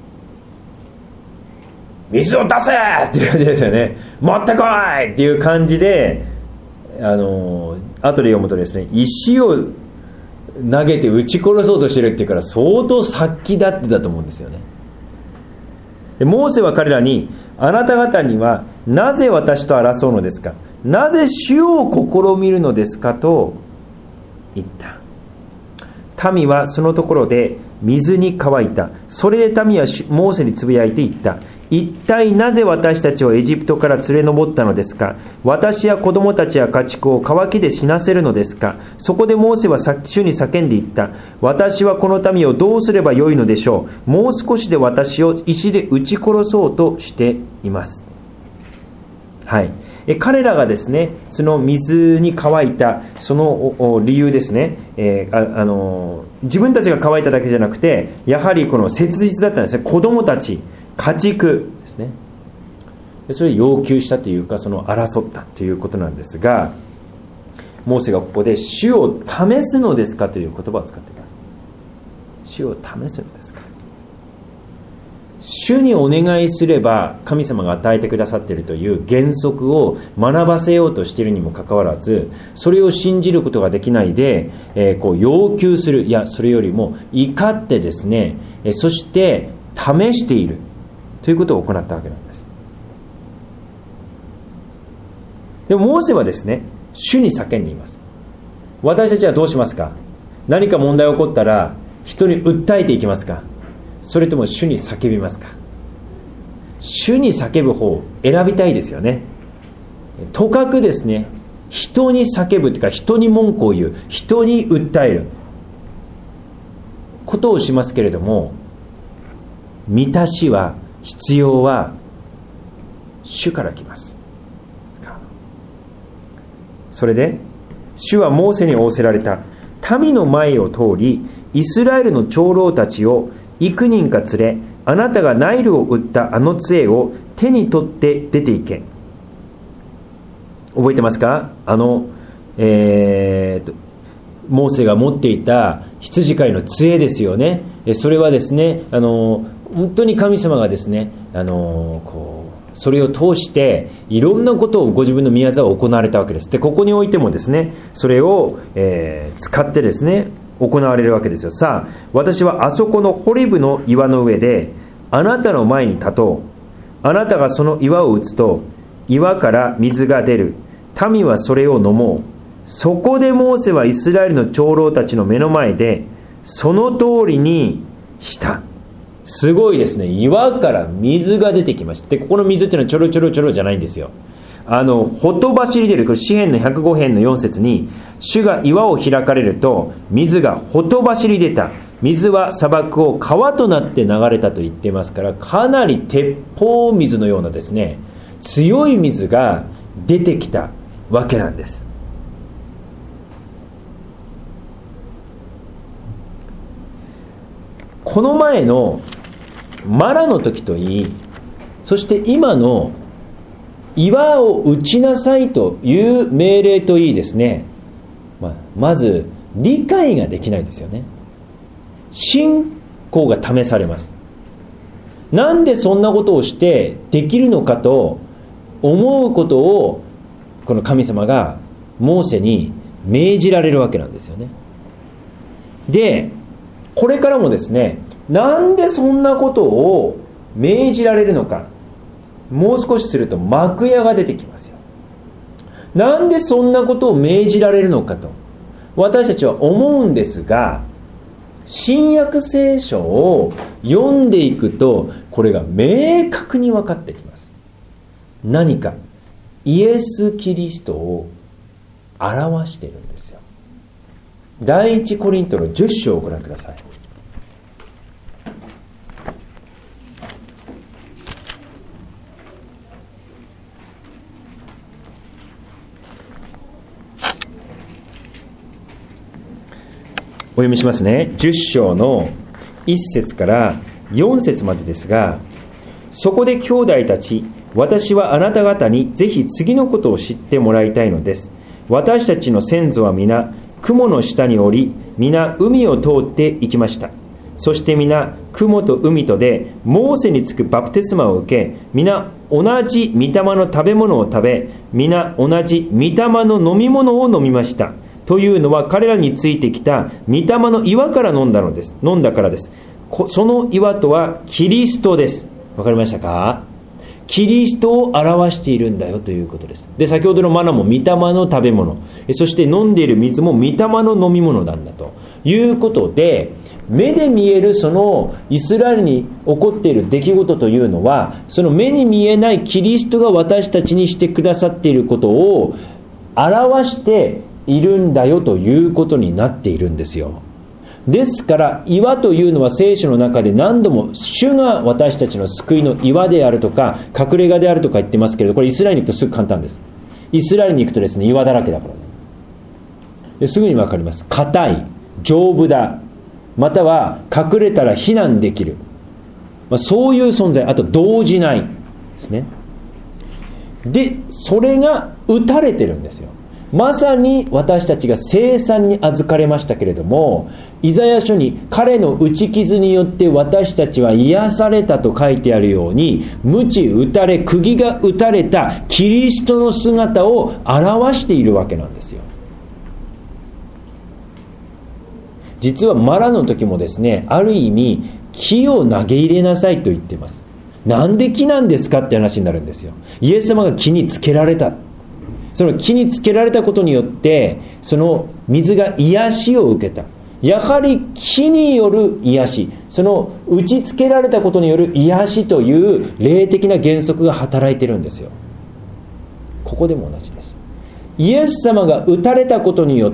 水を出せっていう感じですよね。持ってこいっていう感じで、後で読むとですね、石を投げて撃ち殺そうとしてるっていうから、相当殺気立ってたと思うんですよね。でモーセは彼らに、あなた方にはなぜ私と争うのですか、なぜ主を試みるのですかと言った。民はそのところで水に乾いた。それで民はモーセにつぶやいて言った。一体なぜ私たちをエジプトから連れ上ったのですか。私や子供たちや家畜を渇きで死なせるのですか。そこでモーセは主に叫んで言った。私はこの民をどうすればよいのでしょう。もう少しで私を石で撃ち殺そうとしています。はい、彼らがですね、その水に乾いたその理由ですね、自分たちが乾いただけじゃなくて、やはりこの切実だったんですね。子供たち、家畜ですね。それを要求したというか、その争ったということなんですが、モーセがここで主を試すのですかという言葉を使っています。主を試すのですか。主にお願いすれば神様が与えてくださっているという原則を学ばせようとしているにもかかわらず、それを信じることができないで、こう要求する、いやそれよりも怒ってですね、そして試しているということを行ったわけなんです。でもモーセはですね、主に叫んでいます。私たちはどうしますか。何か問題が起こったら人に訴えていきますか、それとも主に叫びますか。主に叫ぶ方を選びたいですよね。とかくですね、人に叫ぶというか、人に文句を言う、人に訴えることをしますけれども、満たしは、必要は主から来ます。それで主はモーセに仰せられた。民の前を通り、イスラエルの長老たちを幾人か連れ、あなたがナイルを打ったあの杖を手に取って出て行け。覚えてますか。モーセが持っていた羊飼いの杖ですよね。それはですね、本当に神様がですね、それを通していろんなことをご自分の宮沢を行われたわけです。でここにおいてもですね、それを、使ってですね行われるわけですよ。さあ、私はあそこのホレブの岩の上であなたの前に立とう。あなたがその岩を打つと岩から水が出る。民はそれを飲もう。そこでモーセはイスラエルの長老たちの目の前でその通りにした。すごいですね。岩から水が出てきました。でここの水っていうのはちょろちょろちょろじゃないんですよ。ほとばしり出る、これ詩編の105編の4節に、主が岩を開かれると水がほとばしり出た。水は砂漠を川となって流れたと言っていますから、かなり鉄砲水のようなですね、強い水が出てきたわけなんです。この前のマラの時といい、そして今の岩を打ちなさいという命令といいですね、まず理解ができないですよね。信仰が試されます。なんでそんなことをしてできるのかと思うことをこの神様がモーセに命じられるわけなんですよね。で、これからもですね、なんでそんなことを命じられるのか、もう少しすると幕屋が出てきますよ。なんでそんなことを命じられるのかと私たちは思うんですが、新約聖書を読んでいくとこれが明確に分かってきます。何かイエス・キリストを表しているんですよ。第一コリントの10章をご覧ください。お読みしますね。10章の1節から4節までですが、そこで兄弟たち、私はあなた方にぜひ次のことを知ってもらいたいのです。私たちの先祖は皆雲の下におり、皆海を通って行きました。そして皆雲と海とでモーセにつくバプテスマを受け、皆同じ御霊の食べ物を食べ、皆同じ御霊の飲み物を飲みました。というのは彼らについてきた御霊の岩から飲んだからです。その岩とはキリストです。わかりましたか？キリストを表しているんだよということです。で、先ほどのマナも御霊の食べ物、そして飲んでいる水も御霊の飲み物なんだということで、目で見えるそのイスラエルに起こっている出来事というのは、その目に見えないキリストが私たちにしてくださっていることを表しているんだよということになっているんですよ。ですから岩というのは聖書の中で何度も主が私たちの救いの岩であるとか隠れ家であるとか言ってますけれど、これイスラエルに行くとすぐ簡単です。イスラエルに行くとですね、岩だらけだからですぐに分かります。硬い、丈夫だ、または隠れたら避難できる、そういう存在。あと動じないですね。で、それが打たれてるんですよ。まさに私たちが聖餐に預かれましたけれども、イザヤ書に彼の打ち傷によって私たちは癒されたと書いてあるように、鞭打たれ釘が打たれたキリストの姿を表しているわけなんですよ。実はマラの時もですね、ある意味木を投げ入れなさいと言っています。なんで木なんですかって話になるんですよ。イエス様が木につけられた、その木につけられたことによってその水が癒しを受けた。やはり木による癒し、その打ちつけられたことによる癒しという霊的な原則が働いてるんですよ。ここでも同じです。イエス様が打たれたことによって、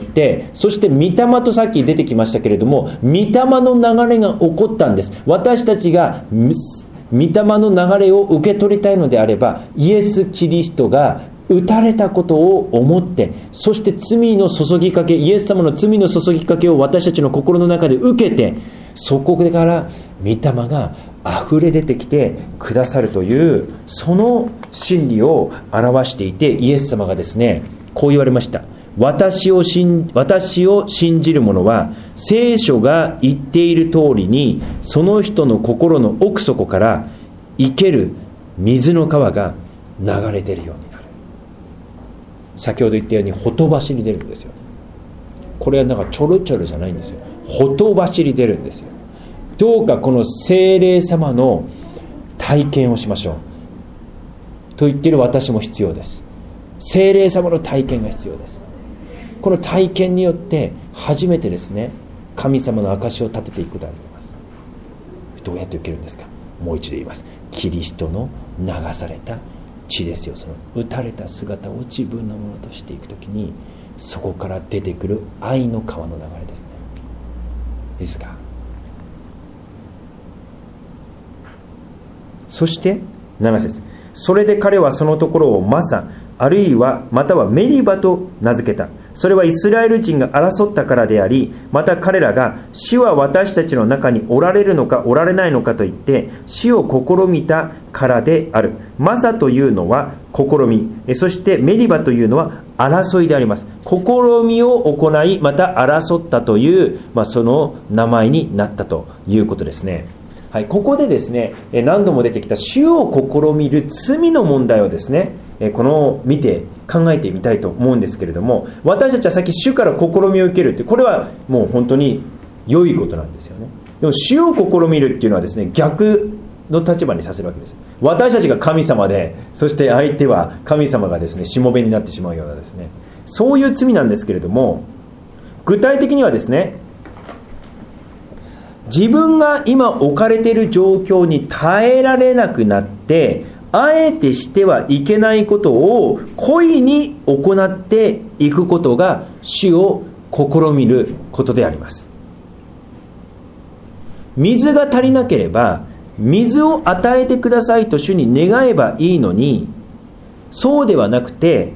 そして御霊とさっき出てきましたけれども、御霊の流れが起こったんです。私たちが御霊の流れを受け取りたいのであれば、イエス・キリストが打たれたことを思って、そして罪の注ぎかけ、イエス様の罪の注ぎかけを私たちの心の中で受けて、そこから御霊が溢れ出てきてくださるという、その真理を表していて、イエス様がですね、こう言われました。私を信じる者は聖書が言っている通りに、その人の心の奥底から生ける水の川が流れ出るようになる。先ほど言ったようにほとばしり出るんですよ。これはなんかちょろちょろじゃないんですよ。ほとばしり出るんですよ。どうかこの聖霊様の体験をしましょうと言っている私も必要です。聖霊様の体験が必要です。この体験によって初めてですね、神様の証を立てていくことができます。どうやって受けるんですか？もう一度言います。キリストの流された血ですよ。その打たれた姿を自分のものとしていくときに、そこから出てくる愛の川の流れですね。いいですか？そして7節、それで彼はそのところをマサ、 あるいはまたはメリバと名付けた。それはイスラエル人が争ったからであり、また彼らが主は私たちの中におられるのかおられないのかと言って主を試みたからである。マサというのは試み、そしてメリバというのは争いであります。試みを行い、また争ったという、その名前になったということですね。はい、ここでですね、何度も出てきた主を試みる罪の問題をですね、見て考えてみたいと思うんですけれども、私たちはさっき主から試みを受けるって、これはもう本当に良いことなんですよね。でも主を試みるっていうのはですね、逆の立場にさせるわけです。私たちが神様で、そして相手は神様がですね、しもべになってしまうようなですね、そういう罪なんですけれども、具体的にはですね、自分が今置かれている状況に耐えられなくなって、あえてしてはいけないことを故意に行っていくことが主を試みることであります。水が足りなければ水を与えてくださいと主に願えばいいのに、そうではなくて、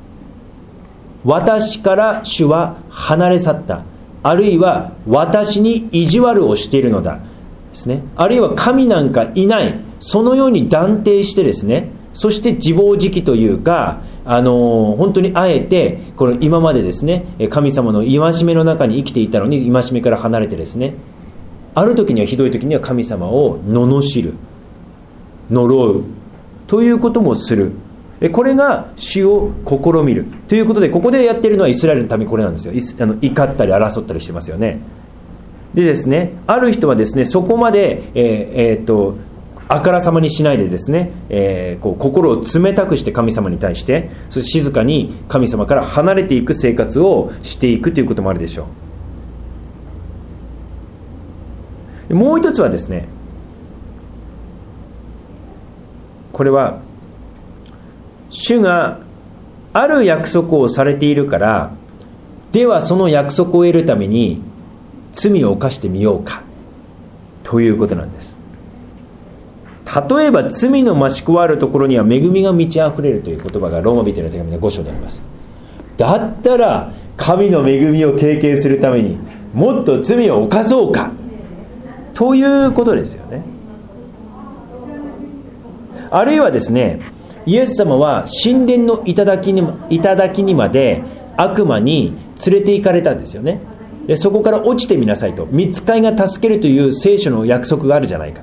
私から主は離れ去った、あるいは私に意地悪をしているのだですね、あるいは神なんかいない、そのように断定してですね、そして自暴自棄というか、本当にあえてこの今までですね、神様の戒めの中に生きていたのに戒めから離れてですね、ある時にはひどい時には神様を罵る、呪うということもする。これが主を試みるということで、ここでやっているのはイスラエルのためにこれなんですよ。怒ったり争ったりしてますよね。でですね、ある人はですね、そこまで、あからさまにしないでですね、心を冷たくして神様に対して、そして静かに神様から離れていく生活をしていくということもあるでしょう。もう一つはですね、これは主がある約束をされているから、ではその約束を得るために罪を犯してみようかということなんです。例えば罪の増し加わるところには恵みが満ち溢れるという言葉がローマ人への手紙の5章にあります。だったら神の恵みを経験するためにもっと罪を犯そうかということですよね。あるいはですね、イエス様は神殿の頂にまで悪魔に連れて行かれたんですよね。でそこから落ちてみなさいと、御使いが助けるという聖書の約束があるじゃないか。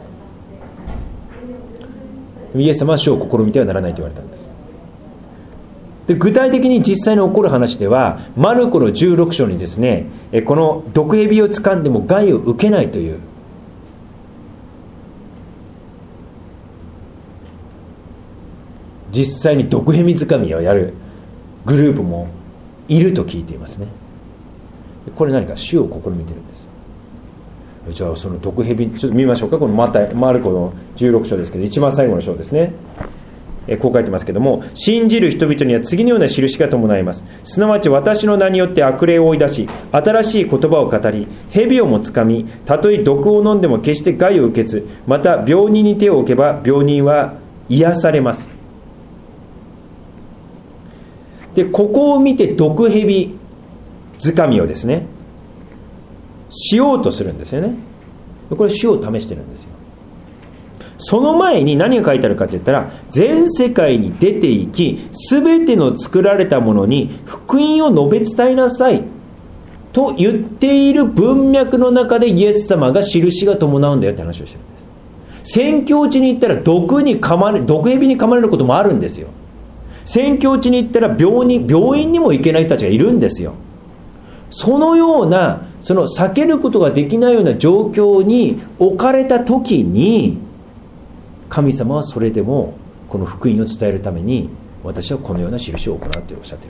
イエス様は主を試みてはならないと言われたんです。で具体的に実際に起こる話では、マルコの16章にですね、この毒蛇を掴んでも害を受けないという、実際に毒蛇掴みをやるグループもいると聞いていますね。これ何か主を試みてるんです。じゃあその毒蛇、ちょっと見ましょうか。このマルコの16章ですけど、一番最後の章ですね。こう書いてますけども、信じる人々には次のような印が伴います。すなわち私の名によって悪霊を追い出し、新しい言葉を語り、蛇をもつかみ、たとえ毒を飲んでも決して害を受けず、また病人に手を置けば病人は癒されます。でここを見て毒蛇掴みをですねしようとするんですよね。これ主を試してるんですよ。その前に何が書いてあるかといったら、全世界に出て行き、すべての作られたものに福音を述べ伝えなさいと言っている文脈の中で、イエス様が印が伴うんだよって話をしてるんです。宣教地に行ったら毒蛇に噛まれることもあるんですよ。宣教地に行ったら病院にも行けない人たちがいるんですよ。そのような、その避けることができないような状況に置かれた時に、神様はそれでもこの福音を伝えるために、私はこのような印を行うとおっしゃっているわけです。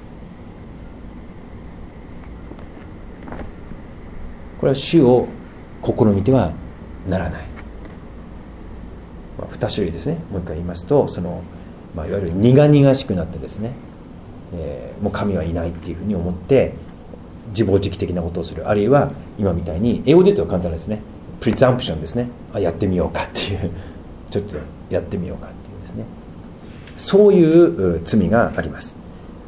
これは主を試みてはならない。2種類ですね。もう一回言いますと、いわゆる苦々しくなってですね、もう神はいないっていうふうに思って自暴自棄的なことをする。あるいは今みたいに、英語で言うと簡単ですね、プリザンプションですね。やってみようかっていう、ちょっとやってみようかっていうですね。 そういう罪があります。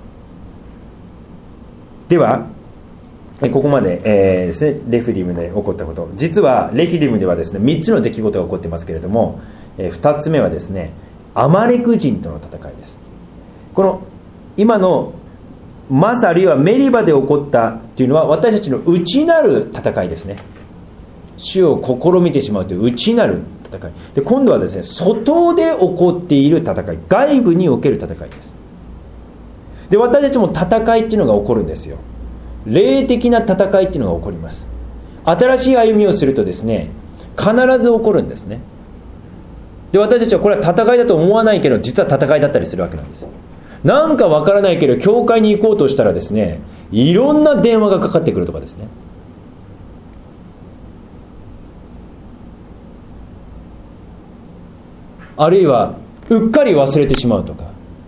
ではここまで、ですね、レフィディムで起こったこと、実はレフィディムではですね3つの出来事が起こっていますけれども、2つ目はですねアマレク人との戦いです。この今のマサあるいはメリバで起こったというのは私たちの内なる戦いですね。主を試みてしまうという内なる戦いで、今度はですね外で起こっている戦い、外部における戦いです。で私たちも戦いっていうのが起こるんですよ。霊的な戦いっていうのが起こります。新しい歩みをするとですね必ず起こるんですね。で私たちはこれは戦いだと思わないけど実は戦いだったりするわけなんです。なんかわからないけど教会に行こうとしたらですねいろんな電話がかかってくるとかですね、あるいはうっかり忘れてしまうとか、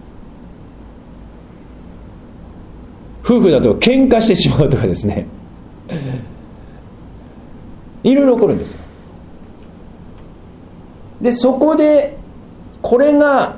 夫婦だと喧嘩してしまうとかですねいろいろ起こるんですよ。でそこでこれが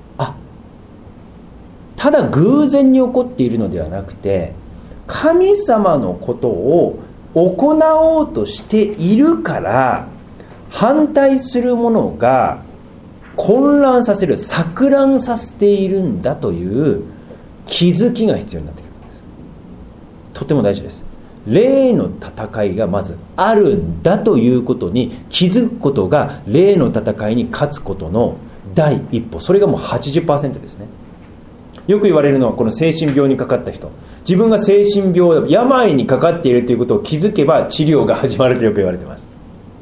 ただ偶然に起こっているのではなくて神様のことを行おうとしているから反対するものが混乱させる、錯乱させているんだという気づきが必要になってくるんです。とても大事です。霊の戦いがまずあるんだということに気づくことが霊の戦いに勝つことの第一歩、それがもう 80% ですね。よく言われるのはこの精神病にかかった人、自分が精神病、病にかかっているということを気づけば治療が始まるとよく言われています。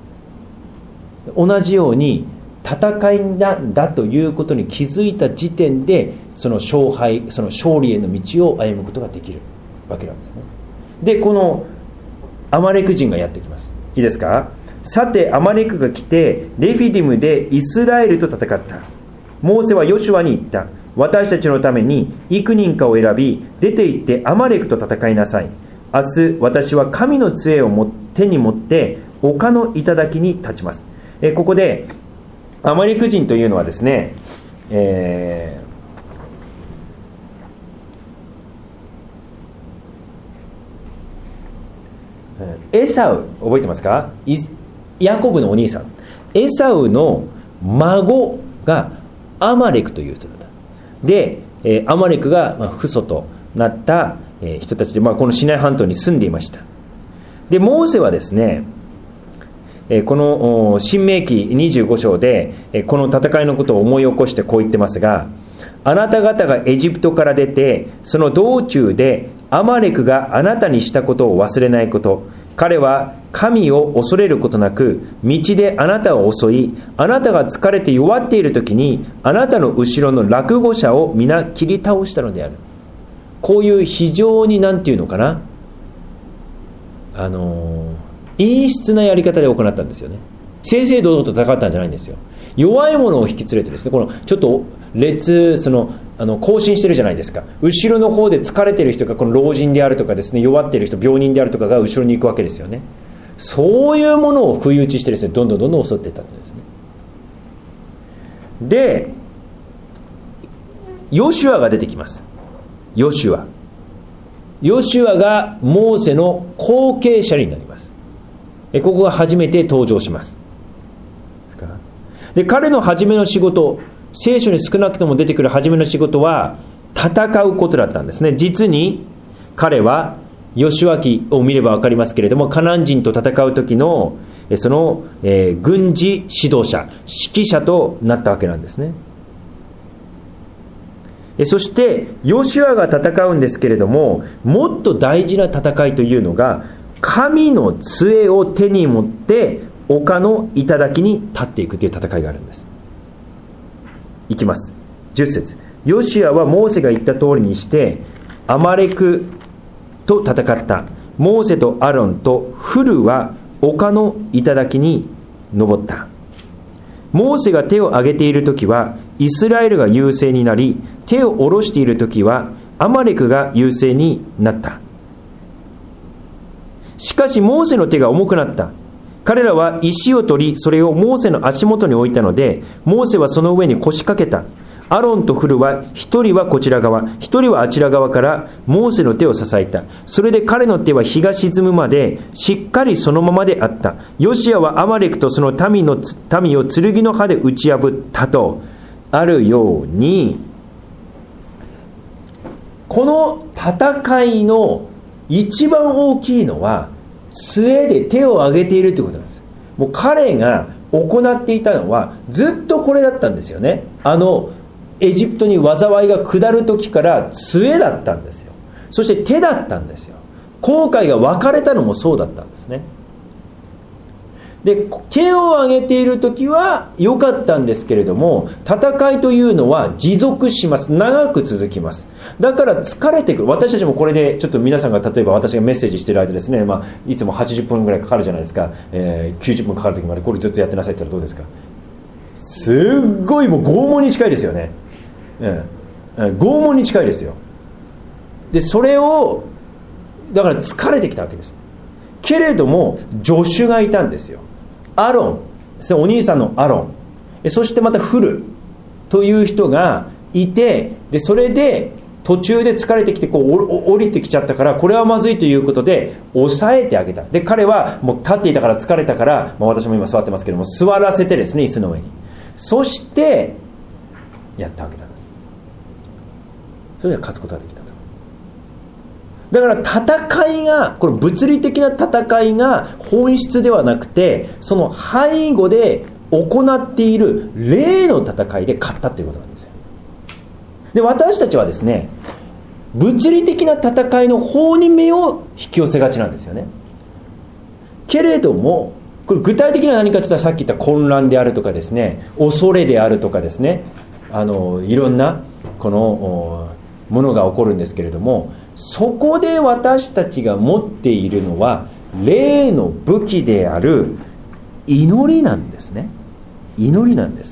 同じように戦いなんだということに気づいた時点でその勝敗、その勝利への道を歩むことができるわけなんですね。でこのアマレク人がやってきます。いいですか。さてアマレクが来てレフィディムでイスラエルと戦った。モーセはヨシュアに言った。私たちのために幾人かを選び出て行ってアマレクと戦いなさい。明日私は神の杖を手に持って丘の頂に立ちます。ここでアマレク人というのはですね、エサウ、覚えてますか。ヤコブのお兄さんエサウの孫がアマレクという人だった。でアマレクが父祖となった人たちで、このシナイ半島に住んでいました。でモーセはですねこの申命記25章でこの戦いのことを思い起こしてこう言ってますが、あなた方がエジプトから出てその道中でアマレクがあなたにしたことを忘れないこと、彼は神を恐れることなく道であなたを襲い、あなたが疲れて弱っている時にあなたの後ろの落後者を皆切り倒したのである。こういう非常になんていうのかな、陰湿なやり方で行ったんですよね。正々堂々と戦ったんじゃないんですよ。弱い者を引き連れてですね、このちょっと行進してるじゃないですか。後ろの方で疲れてる人がこの老人であるとかですね、弱っている人、病人であるとかが後ろに行くわけですよね。そういうものを不意打ちしてですね、どんどん襲っていったんですね。でヨシュアが出てきます。ヨシュアがモーセの後継者になります。ここが初めて登場します。で彼の初めの仕事、聖書に少なくとも出てくる初めの仕事は戦うことだったんですね。実に彼はヨシュア記を見れば分かりますけれども、カナン人と戦う時のその、軍事指導者、指揮者となったわけなんですね。そしてヨシュアが戦うんですけれども、もっと大事な戦いというのが神の杖を手に持って丘の頂に立っていくという戦いがあるんです。いきます。10節。ヨシュアはモーセが言った通りにしてアマレクと戦った。モーセとアロンとフルは丘の頂に登った。モーセが手を挙げているときはイスラエルが優勢になり、手を下ろしているときはアマレクが優勢になった。しかしモーセの手が重くなった。彼らは石を取り、それをモーセの足元に置いたので、モーセはその上に腰掛けた。 アロンとフルは一人はこちら側、一人はあちら側からモーセの手を支えた。それで彼の手は日が沈むまでしっかりそのままであった。ヨシアはアマレクとその民を剣の刃で打ち破ったとあるように、この戦いの一番大きいのは杖で手を挙げているということなんです。もう彼が行っていたのはずっとこれだったんですよね。エジプトに災いが下る時から杖だったんですよ。そして手だったんですよ。航海が分かれたのもそうだったんですね。で、手を挙げている時は良かったんですけれども、戦いというのは持続します。長く続きます。だから疲れてくる。私たちもこれでちょっと皆さんが例えば私がメッセージしている間ですね、いつも80分ぐらいかかるじゃないですか、90分かかる時までこれずっとやってなさいって言ったらどうですか。すっごいもう拷問に近いですよね。拷問に近いですよ。でそれをだから疲れてきたわけです。けれども助手がいたんですよ。アロン、お兄さんのアロン、そしてまたフルという人がいて、でそれで途中で疲れてきて降りてきちゃったから、これはまずいということで抑えてあげた。で彼はもう立っていたから疲れたから、私も今座ってますけども座らせてですね、椅子の上に、そしてやったわけなんです。それで勝つことができたと。だから戦いが、これ物理的な戦いが本質ではなくて、その背後で行っている霊の戦いで勝ったということなんですよ。で私たちはですね、物理的な戦いの方に目を引き寄せがちなんですよね。けれどもこれ具体的には何かというと、さっき言った混乱であるとかですね、恐れであるとかですね、いろんなこのものが起こるんですけれども、そこで私たちが持っているのは霊の武器である祈りなんですね。祈りなんです。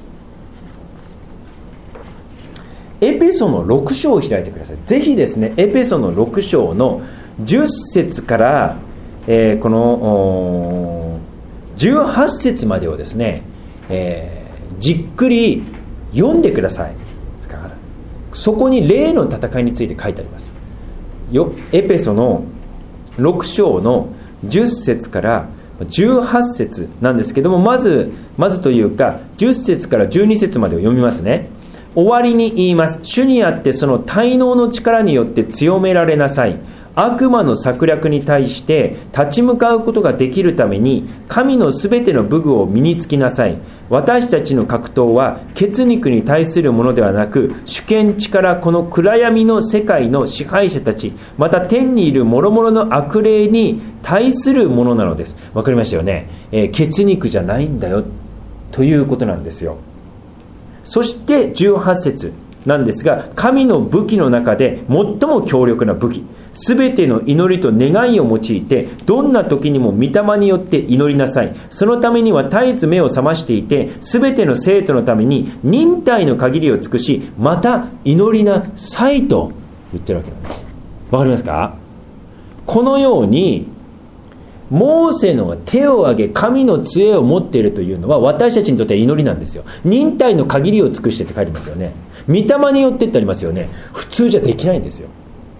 エペソの6章を開いてください。ぜひですね、エペソの6章の10節から、この18節までをですね、じっくり読んでください。そこに霊の戦いについて書いてあります。エペソの6章の10節から18節なんですけども、まずというか10節から12節までを読みますね。終わりに言います。主にあってその滞納の力によって強められなさい。悪魔の策略に対して立ち向かうことができるために神のすべての武具を身につきなさい。私たちの格闘は血肉に対するものではなく、主権力、この暗闇の世界の支配者たち、また天にいる諸々の悪霊に対するものなのです。わかりましたよね。血肉じゃないんだよということなんですよ。そして18節なんですが、神の武器の中で最も強力な武器、すべての祈りと願いを用いて、どんな時にも御霊によって祈りなさい。そのためには絶えず目を覚ましていて、すべての生徒のために忍耐の限りを尽くし、また祈りなさいと言ってるわけなんです。わかりますか？このようにモーセの手を挙げ神の杖を持っているというのは、私たちにとっては祈りなんですよ。忍耐の限りを尽くしてって書いてますよね。御霊によってってありますよね。普通じゃできないんですよ。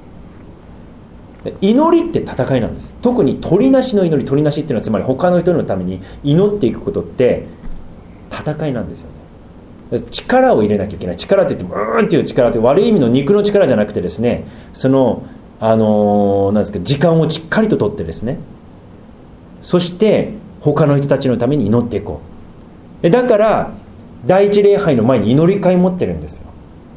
祈りって戦いなんです。特に鳥なしの祈り、鳥なしっていうのはつまり他の人のために祈っていくことって戦いなんですよね。力を入れなきゃいけない。力って言ってもっていう力って悪い意味の肉の力じゃなくてですね、そのなんですか、時間をしっかりと取ってですね、そして他の人たちのために祈っていこう。だから第一礼拝の前に祈り会持ってるんですよ。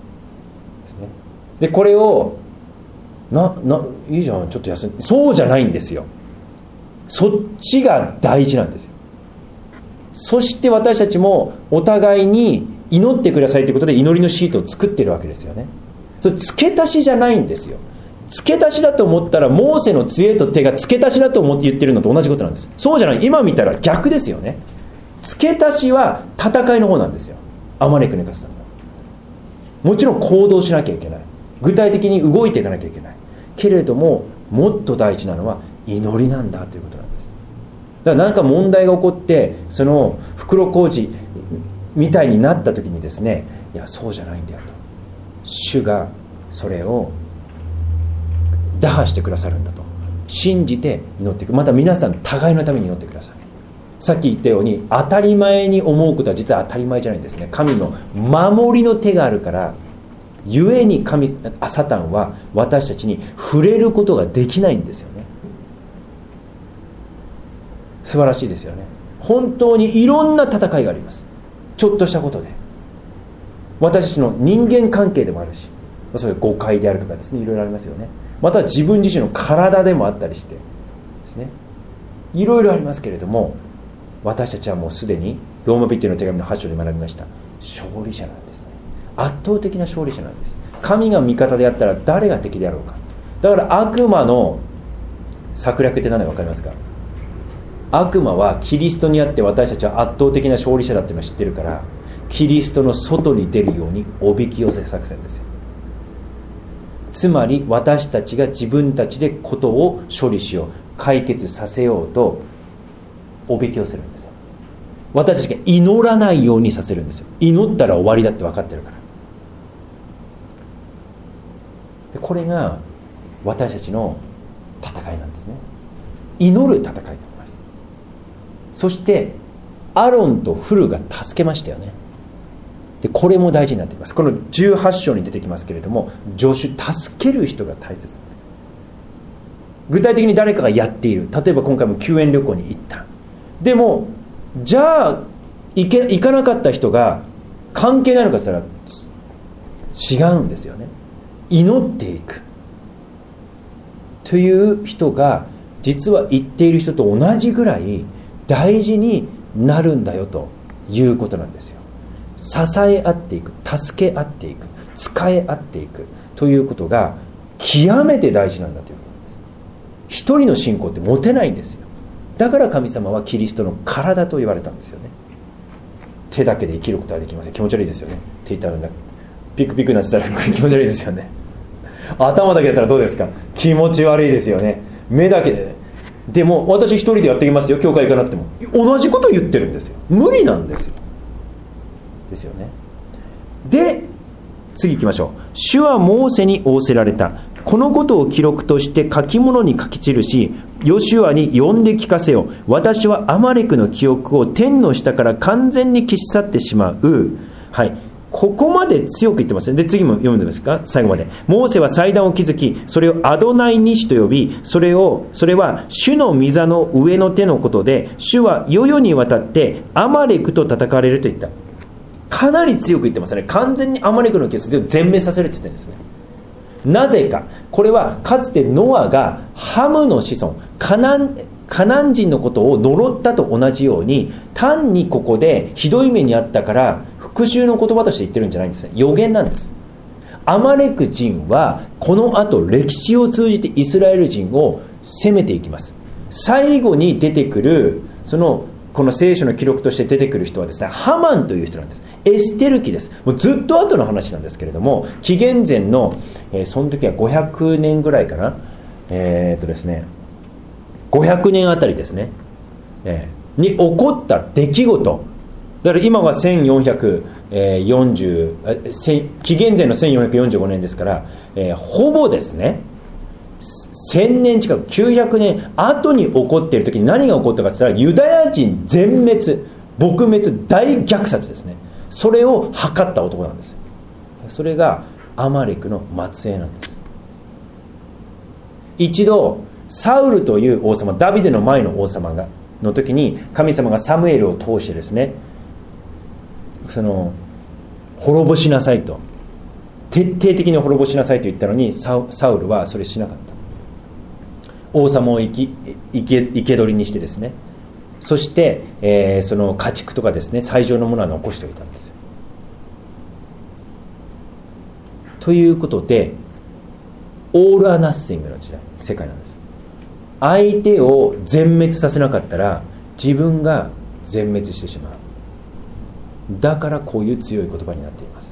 でこれをいいじゃん、ちょっと休んで、そうじゃないんですよ。そっちが大事なんですよ。そして私たちもお互いに祈ってくださいということで祈りのシートを作ってるわけですよね。それ付け足しじゃないんですよ。付け足しだと思ったらモーセの杖と手が付け足しだと言ってるのと同じことなんです。そうじゃない。今見たら逆ですよね。付け足しは戦いの方なんですよ。アマレクに勝つためにはもちろん行動しなきゃいけない。具体的に動いていかなきゃいけないけれども、もっと大事なのは祈りなんだということなんです。だから何か問題が起こって、その袋小路みたいになった時にですね、 いやそうじゃないんだよと、主がそれを打破してくださるんだと信じて祈っていく。また皆さん互いのために祈ってください。さっき言ったように当たり前に思うことは実は当たり前じゃないんですね。神の守りの手があるからゆえにサタンは私たちに触れることができないんですよね。素晴らしいですよね。本当にいろんな戦いがあります。ちょっとしたことで私たちの人間関係でもあるし、それ誤解であるとかですね、いろいろありますよね。また自分自身の体でもあったりしてですね、いろいろありますけれども、私たちはもうすでにローマ人への手紙の8章で学びました。勝利者なんですね。圧倒的な勝利者なんです。神が味方であったら誰が敵であろうか。だから悪魔の策略って何だか分かりますか？悪魔はキリストにあって私たちは圧倒的な勝利者だっていうのを知ってるから、キリストの外に出るようにおびき寄せ作戦ですよ。つまり私たちが自分たちでことを処理しよう、解決させようとおびき寄せるんですよ。私たちが祈らないようにさせるんですよ。祈ったら終わりだって分かってるから。でこれが私たちの戦いなんですね。祈る戦いになります。そしてアロンとフルが助けましたよね。でこれも大事になってきます。この18章に出てきますけれども、助手、助ける人が大切なんです。具体的に誰かがやっている。例えば今回も救援旅行に行った。でもじゃあ行かなかった人が関係ないのかと言ったら違うんですよね。祈っていくという人が実は言っている人と同じぐらい大事になるんだよということなんですよ。支え合っていく、助け合っていく、使え合っていくということが極めて大事なんだということです。一人の信仰って持てないんですよ。だから神様はキリストの体と言われたんですよね。手だけで生きることはできません。気持ち悪いですよね。手痛んだピクピクなってたら気持ち悪いですよね。頭だけだったらどうですか？気持ち悪いですよね。目だけで。でも私一人でやっていきますよ。教会行かなくても。同じこと言ってるんですよ。無理なんですよ。ですよね。で次行きましょう。主はモーセに仰せられた。このことを記録として書き物に書き記し、ヨシュアに読んで聞かせよ。私はアマレクの記憶を天の下から完全に消し去ってしまう。はい、ここまで強く言ってますね。で次も読んでますか、最後まで。モーセは祭壇を築き、それをアドナイニシと呼び、それは主の御座の上の手のことで、主は世々にわたってアマレクと戦われると言った。かなり強く言ってますね。完全にアマレクの記憶を全滅させるって言ってるんですね。なぜか、これはかつてノアがハムの子孫カナン人のことを呪ったと同じように、単にここでひどい目にあったから復讐の言葉として言ってるんじゃないんですね。予言なんです。アマレク人はこの後歴史を通じてイスラエル人を攻めていきます。最後に出てくるこの聖書の記録として出てくる人はですね、ハマンという人なんです。エステル記です。もうずっと後の話なんですけれども、紀元前の、その時は500年ぐらいかな、ですね、500年あたりですね、に起こった出来事。だから今は紀元前の1445年ですから、ほぼですね1000年近く900年後に起こっている時に何が起こったかといったら、ユダヤ人全滅、撲滅、大虐殺ですね。それを図った男なんです。それがアマレクの末裔なんです。一度サウルという王様、ダビデの前の王様の時に神様がサムエルを通してですね、滅ぼしなさいと、徹底的に滅ぼしなさいと言ったのに、サウルはそれしなかった。王様を生け捕りにしてですね、そして、その家畜とかですね、最上のものは残しておいたんですよ。ということで、オール・ア・ナッシングの時代、世界なんです。相手を全滅させなかったら自分が全滅してしまう。だからこういう強い言葉になっています。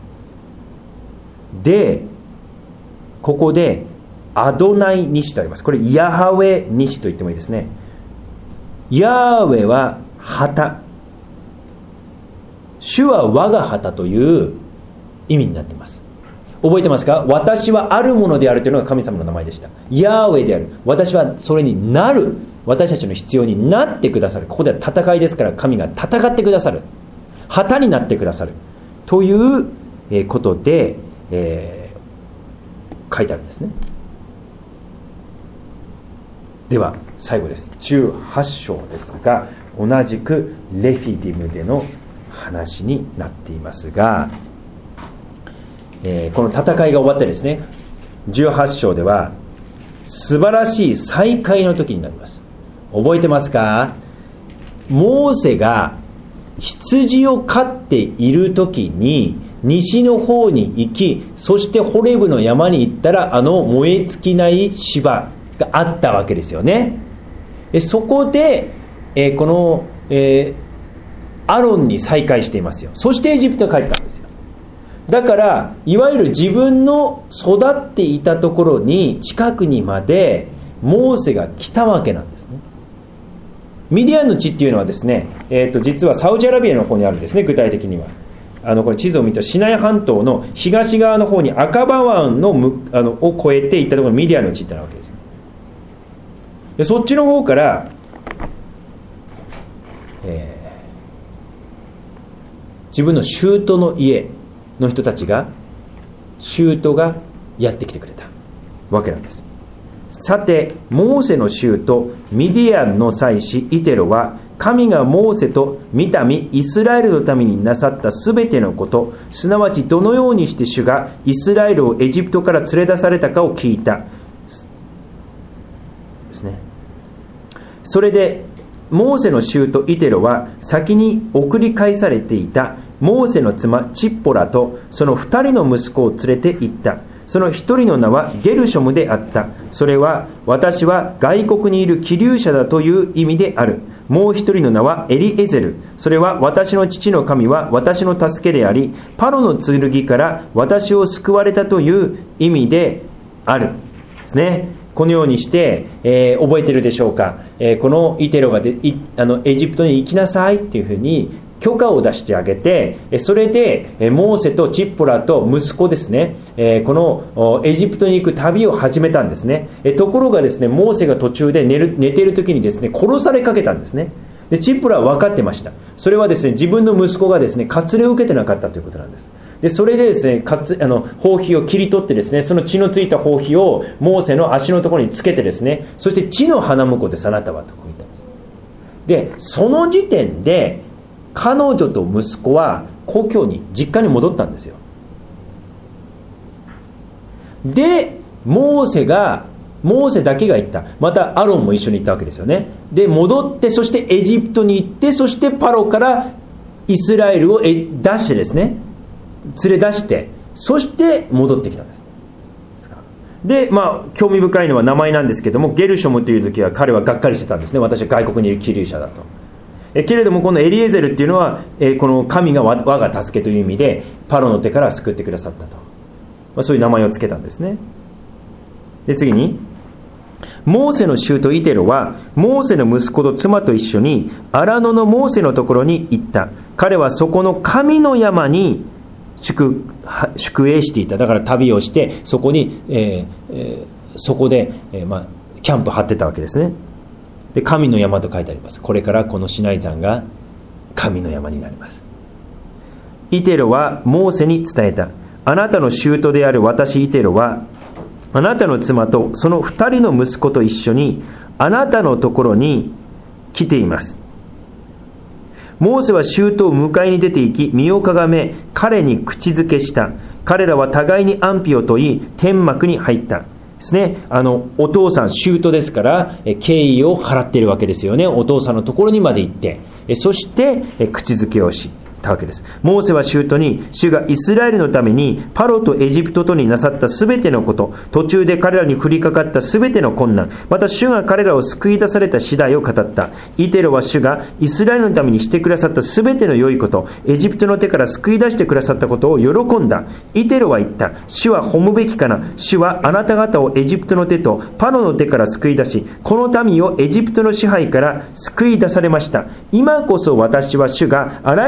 でここでアドナイニシとあります。これヤハウェニシと言ってもいいですね。ヤーウェは旗、 主は我が旗という意味になっています。覚えてますか？私はあるものであるというのが神様の名前でした。ヤーウェである。私はそれになる。私たちの必要になってくださる。ここでは戦いですから、神が戦ってくださる。旗になってくださる。ということで、書いてあるんですね。では最後です。18章ですが、同じくレフィディムでの話になっていますが、この戦いが終わってですね、18章では素晴らしい再会の時になります。覚えてますか？モーセが羊を飼っている時に西の方に行き、そしてホレブの山に行ったら、燃え尽きない芝があったわけですよね。そこで、この、アロンに再会していますよ。そしてエジプトに帰ったんですよ。だからいわゆる自分の育っていたところに近くにまでモーセが来たわけなんですね。ミディアンの地っていうのはですね、実はサウジアラビアの方にあるんですね。具体的にはこれ地図を見るとシナイ半島の東側の方に赤羽湾のを越えていったところにミディアンの地ってなわけですね。でそっちの方から、自分の舅の家の人たちが、舅がやってきてくれたわけなんです。さてモーセの舅ミディアンの祭司イテロは、神がモーセと民イスラエルのためになさったすべてのこと、すなわちどのようにして主がイスラエルをエジプトから連れ出されたかを聞いたですね。それでモーセの舅イテロは、先に送り返されていたモーセの妻チッポラとその2人の息子を連れて行った。その一人の名はゲルショムであった。それは、私は外国にいる寄留者だという意味である。もう一人の名はエリエゼル。それは、私の父の神は私の助けであり、パロの剣から私を救われたという意味であるですね。このようにして、覚えてるでしょうか。このイテロがエジプトに行きなさいっていうふうに許可を出してあげて、それでモーセとチッポラと息子ですね、このエジプトに行く旅を始めたんですね。ところがですね、モーセが途中で寝ている時にですね、殺されかけたんですね。でチッポラは分かってました。それはですね、自分の息子がですね、割礼を受けてなかったということなんです。でそれでですね、包皮を切り取ってですね、その血のついた包皮をモーセの足のところにつけてですね、そして血の花婿です、あなたはとこう言ったんです。でその時点で彼女と息子は故郷に実家に戻ったんですよ。でモーセだけが行った。またアロンも一緒に行ったわけですよね。で戻って、そしてエジプトに行って、そしてパロからイスラエルを出してですね、連れ出して、そして戻ってきたんです。で興味深いのは名前なんですけども、ゲルショムという時は彼はがっかりしてたんですね。私は外国にいる寄留者だと。けれどもこのエリエゼルっていうのは、この神が我が助けという意味でパロの手から救ってくださったと、そういう名前をつけたんですね。で次に、モーセの舅イテロはモーセの息子と妻と一緒に荒野のモーセのところに行った。彼はそこの神の山に宿営していた。だから旅をしてそこに、そこで、キャンプ張ってたわけですね。で神の山と書いてあります。これからこのシナイ山が神の山になります。イテロはモーセに伝えた。あなたの舅である私イテロは、あなたの妻とその2人の息子と一緒にあなたのところに来ています。モーセは舅を迎えに出て行き、身をかがめ彼に口づけした。彼らは互いに安否を問い、天幕に入ったですね。お父さん舅ですから敬意を払っているわけですよね。お父さんのところにまで行って、そして口づけをしたわけです。モーセは舅に、主がイスラエルのためにパロとエジプトとになさったすべてのこと、途中で彼らに降りかかったすべての困難、また主が彼らを救い出された次第を語った。イテロは主がイスラエルのためにしてくださったすべての良いこと、エジプトの手から救い出してくださったことを喜んだ。イテロは言った。主は褒むべきかな。主はあなた方をエジプトの手とパロの手から救い出し、この民をエジプトの支配から救い出されました。今こそ私は主があらゆる神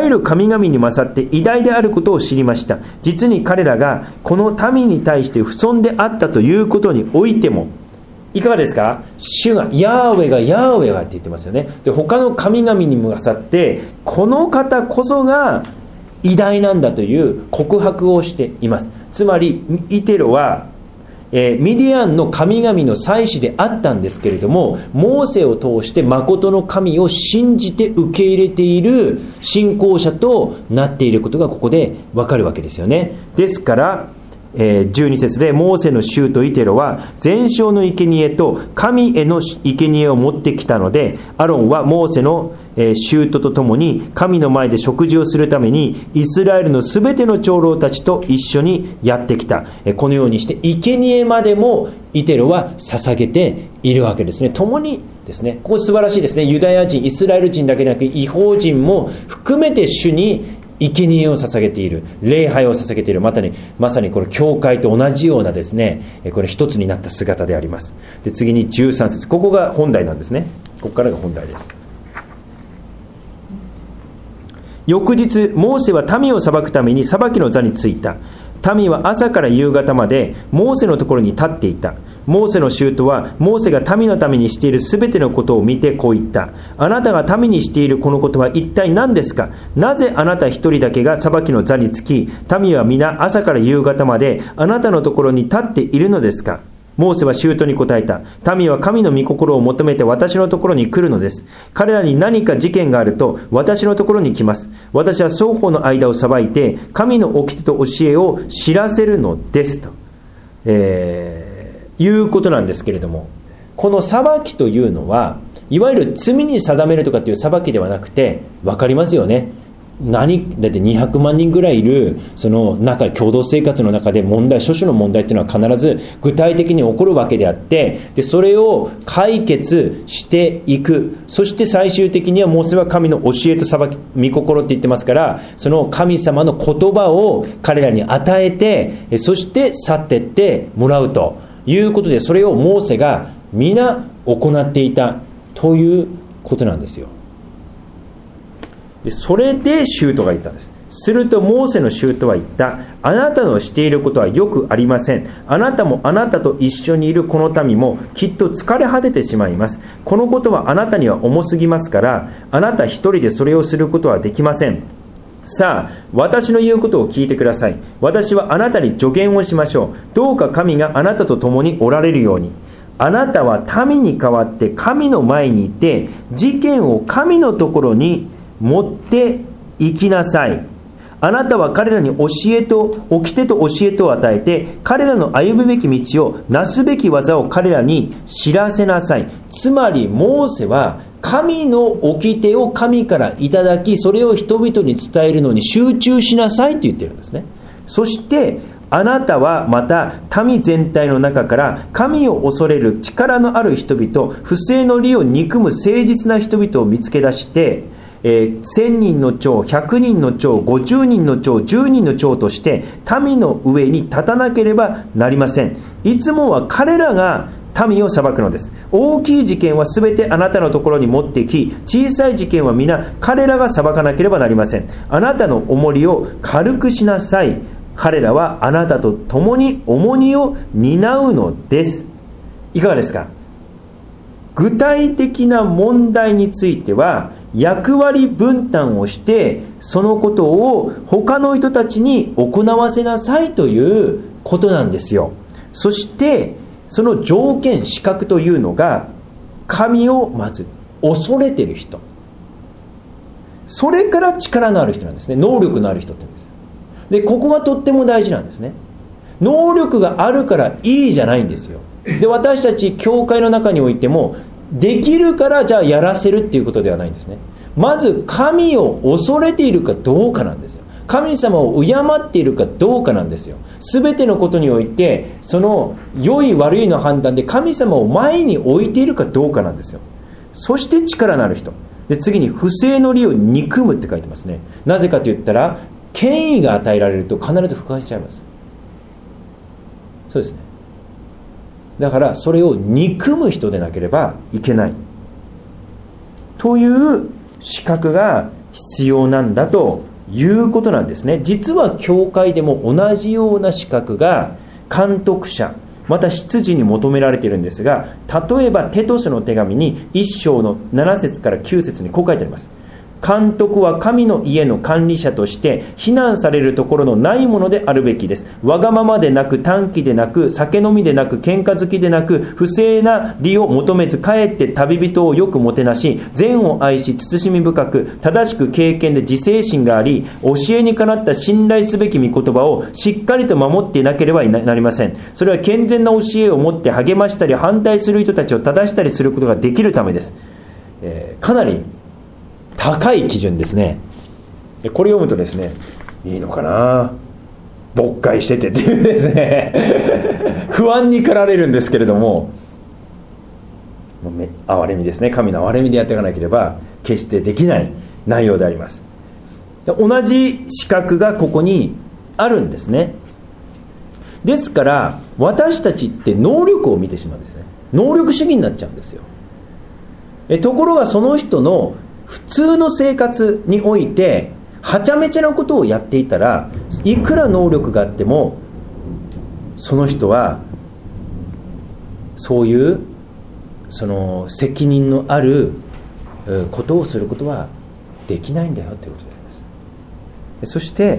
神々に勝って偉大であることを知りました。実に彼らがこの民に対して不遜であったということにおいても、いかがですか？主がヤーウェがヤーウェがって言ってますよね。で、他の神々に勝ってこの方こそが偉大なんだという告白をしています。つまりイテロはミディアンの神々の祭司であったんですけれども、モーセを通して誠の神を信じて受け入れている信仰者となっていることがここで分かるわけですよね。ですから12節で、モーセの衆とイテロは全焼の生贄と神への生贄を持ってきたので、アロンはモーセの衆と共に神の前で食事をするためにイスラエルのすべての長老たちと一緒にやってきた。このようにして生贄までもイテロは捧げているわけですね。共にですね、ここ素晴らしいですね。ユダヤ人、イスラエル人だけでなく異邦人も含めて主に生贄を捧げている、礼拝を捧げている、まさにこれ教会と同じようなですね、これ一つになった姿であります。で、次に13節、ここが本題なんですね。ここからが本題です。翌日モーセは民を裁くために裁きの座についた。民は朝から夕方までモーセのところに立っていた。モーセの衆とはモーセが民のためにしているすべてのことを見てこう言った。あなたが民にしているこのことは一体何ですか？なぜあなた一人だけが裁きの座につき、民は皆朝から夕方まであなたのところに立っているのですか？モーセは衆とに答えた。民は神の御心を求めて私のところに来るのです。彼らに何か事件があると私のところに来ます。私は双方の間を裁いて神の掟と教えを知らせるのですと、いうことなんですけれども、この裁きというのはいわゆる罪に定めるとかっていう裁きではなくて、分かりますよね。だって200万人ぐらいいるその中、共同生活の中で諸々の問題っていうのは必ず具体的に起こるわけであって、でそれを解決していく。そして最終的にはモーセは神の教えと裁き、御心って言ってますから、その神様の言葉を彼らに与えて、そして去っていってもらうということで、それをモーセが皆行っていたということなんですよ。でそれで衆とが言ったんです。するとモーセの衆とは言った。あなたのしていることはよくありません。あなたもあなたと一緒にいるこの民もきっと疲れ果ててしまいます。このことはあなたには重すぎますから、あなた一人でそれをすることはできません。さあ、私の言うことを聞いてください。私はあなたに助言をしましょう。どうか神があなたと共におられるように。あなたは民に代わって神の前にいて、事件を神のところに持って行きなさい。あなたは彼らに掟と教えとを与えて、彼らの歩むべき道を、なすべき技を彼らに知らせなさい。つまりモーセは神の掟を神からいただき、それを人々に伝えるのに集中しなさいと言っているんですね。そしてあなたはまた民全体の中から神を恐れる力のある人々、不正の利を憎む誠実な人々を見つけ出して、1000人の長、100人の長、50人の長、10人の長として民の上に立たなければなりません。いつもは彼らが民を裁くのです。大きい事件はすべてあなたのところに持っていき、小さい事件は皆彼らが裁かなければなりません。あなたの重荷を軽くしなさい。彼らはあなたと共に重荷を担うのです。いかがですか？具体的な問題については役割分担をして、そのことを他の人たちに行わせなさいということなんですよ。そしてその条件、資格というのが、神をまず恐れている人、それから力のある人なんですね。能力のある人って言うんです。でここがとっても大事なんですね。能力があるからいいじゃないんですよ。で私たち教会の中においても、できるからじゃあやらせるっていうことではないんですね。まず神を恐れているかどうかなんですよ。神様を敬っているかどうかなんですよ。すべてのことにおいて、その良い悪いの判断で神様を前に置いているかどうかなんですよ。そして力のある人で、次に不正の利を憎むって書いてますね。なぜかと言ったら、権威が与えられると必ず腐敗しちゃいます。そうですね。だからそれを憎む人でなければいけないという資格が必要なんだということなんですね。実は教会でも同じような資格が監督者また執事に求められているんですが、例えばテトスの手紙に1章の7節から9節にこう書いてあります。監督は神の家の管理者として非難されるところのないものであるべきです。わがままでなく短気でなく酒飲みでなく喧嘩好きでなく不正な利を求めずかえって旅人をよくもてなし善を愛し慎み深く正しく敬虔で自制心があり教えにかなった信頼すべき御言葉をしっかりと守っていなければなりません。それは健全な教えを持って励ましたり反対する人たちを正したりすることができるためです。かなり高い基準ですね。これ読むとですね、いいのかな、勃会しててっていうですね不安に駆られるんですけれども、憐れみですね。神の憐れみでやっていかなければ決してできない内容であります。同じ資格がここにあるんですね。ですから私たちって能力を見てしまうんですね。能力主義になっちゃうんですよ。ところがその人の普通の生活においてはちゃめちゃなことをやっていたら、いくら能力があってもその人はそういうその責任のあることをすることはできないんだよということであります。そして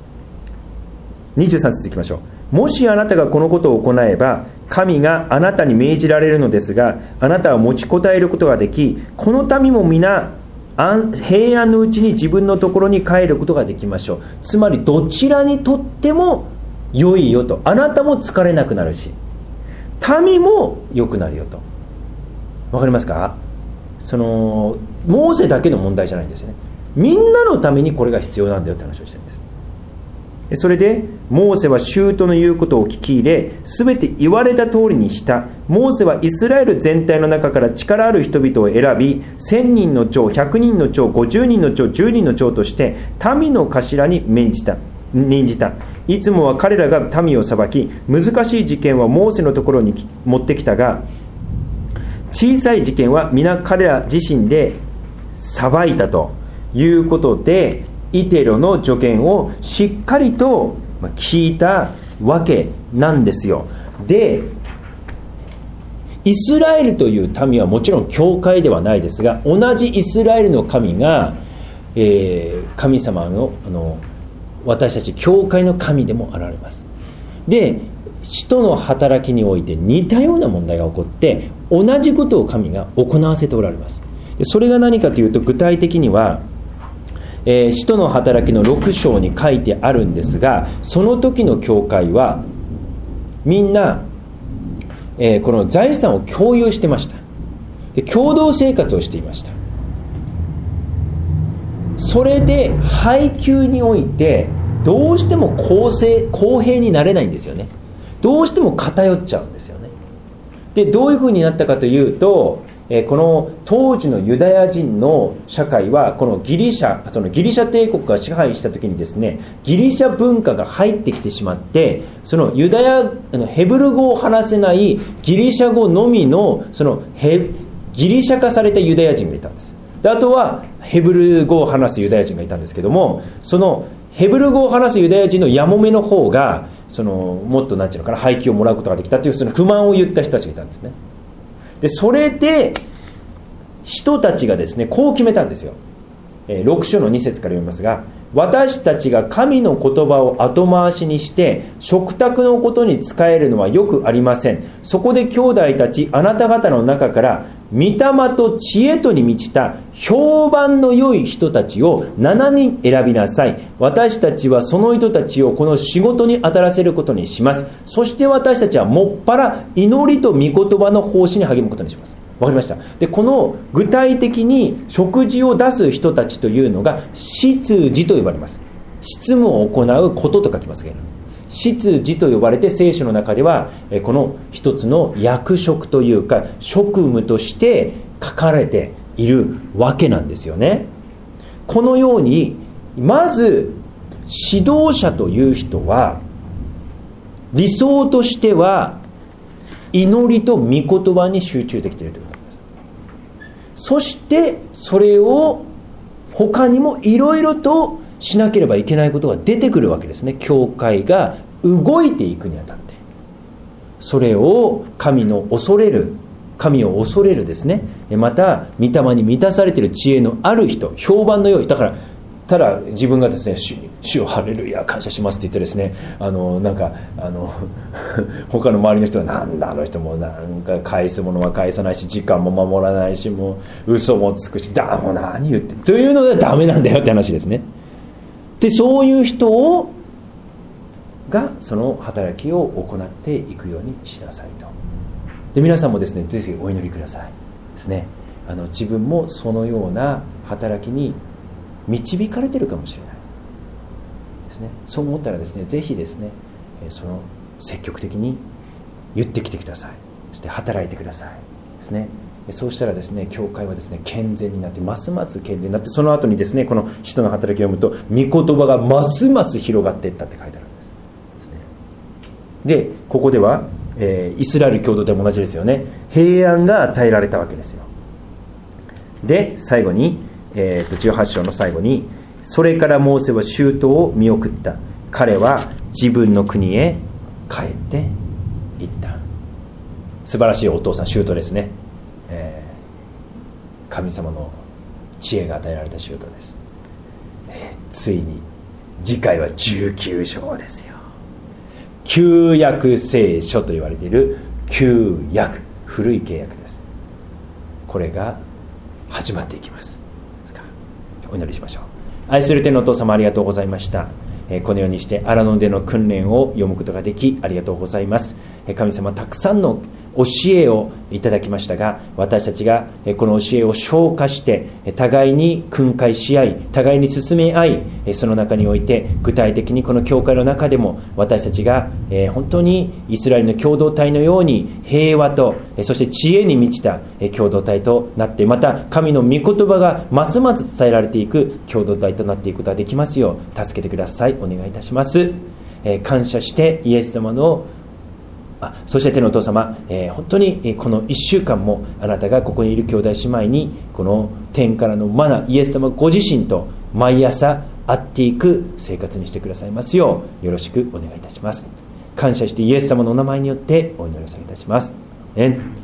23節いきましょう。もしあなたがこのことを行えば神があなたに命じられるのですが、あなたは持ちこたえることができ、この民も皆平安のうちに自分のところに帰ることができましょう。つまりどちらにとっても良いよと。あなたも疲れなくなるし民も良くなるよと。わかりますか？モーセだけの問題じゃないんですよね。みんなのためにこれが必要なんだよって話をしてるんです。それでモーセは舅の言うことを聞き入れ、すべて言われた通りにした。モーセはイスラエル全体の中から力ある人々を選び、1000人の長、100人の長、50人の長、10人の長として民の頭に任じた。いつもは彼らが民を裁き、難しい事件はモーセのところに持ってきたが、小さい事件は皆彼ら自身で裁いたということで、イテロの助言をしっかりと聞いたわけなんですよ。で、イスラエルという民はもちろん教会ではないですが、同じイスラエルの神が、神様の、私たち教会の神でもあられます。で、使徒の働きにおいて似たような問題が起こって同じことを神が行わせておられます。でそれが何かというと、具体的には使徒の働きの6章に書いてあるんですが、その時の教会はみんな、この財産を共有してました。で共同生活をしていました。それで配給においてどうしても公平になれないんですよね。どうしても偏っちゃうんですよね。でどういうふうになったかというと、この当時のユダヤ人の社会はこのギリシャ帝国が支配した時にですね、ギリシャ文化が入ってきてしまって、そのヘブル語を話せないギリシャ語のみのギリシャ化されたユダヤ人がいたんです。であとはヘブル語を話すユダヤ人がいたんですけども、そのヘブル語を話すユダヤ人のやもめの方がもっとなんていうのかな、配給をもらうことができたというその不満を言った人たちがいたんですね。でそれで人たちがですね、こう決めたんですよ。6章の2節から読みますが、私たちが神の言葉を後回しにして食卓のことに仕えるのはよくありません。そこで兄弟たちあなた方の中から御霊と知恵とに満ちた評判の良い人たちを7人選びなさい。私たちはその人たちをこの仕事に当たらせることにします。そして私たちはもっぱら祈りと御言葉の奉仕に励むことにします。わかりました。でこの具体的に食事を出す人たちというのが執事と呼ばれます。執務を行うことと書きますけれども、執事と呼ばれて聖書の中ではこの一つの役職というか職務として書かれているわけなんですよね。このようにまず指導者という人は理想としては祈りと御言葉に集中できているということです。そしてそれを他にもいろいろとしなければいけないことが出てくるわけですね。教会が動いていくにあたって、それを神を恐れるですね、また御霊に満たされている知恵のある人、評判の良い、だからただ自分がですね、主をハレルヤ感謝しますって言ってですね、なんか他の周りの人はなんだあの人もなんか返すものは返さないし、時間も守らないし、もう嘘もつくし、もう何言ってというのでダメなんだよって話ですね。でそういう人がその働きを行っていくようにしなさいと。で皆さんもですね、ぜひお祈りくださいですね。自分もそのような働きに導かれているかもしれないですね。そう思ったらですね、ぜひですね、その積極的に言ってきてください。そして働いてくださいですね。そうしたらですね、教会はですね、健全になって、ますます健全になって、その後にですね、この使徒の働きを読むと、御言葉がますます広がっていったって書いてあるんです。で、ここでは、イスラエル共同体も同じですよね。平安が与えられたわけですよ。で、最後に、18章の最後に、それからモーセは舅を見送った。彼は自分の国へ帰っていった。素晴らしいお父さん、舅ですね。神様の知恵が与えられた舅です。ついに次回は19章ですよ。旧約聖書と言われている旧約、古い契約です。これが始まっていきます。お祈りしましょう。愛する天のお父様、ありがとうございました。このようにして荒野での訓練を読むことができありがとうございます。神様、たくさんの教えをいただきましたが、私たちがこの教えを消化して互いに訓戒し合い、互いに進め合い、その中において具体的にこの教会の中でも私たちが本当にイスラエルの共同体のように平和と、そして知恵に満ちた共同体となって、また神の御言葉がますます伝えられていく共同体となっていくことができますよう助けてください。お願いいたします。感謝してイエス様のそして天のお父様、本当にこの1週間もあなたがここにいる兄弟姉妹にこの天からのマナ、イエス様ご自身と毎朝会っていく生活にしてくださいますようよろしくお願いいたします。感謝してイエス様のお名前によってお祈りをさせいたします。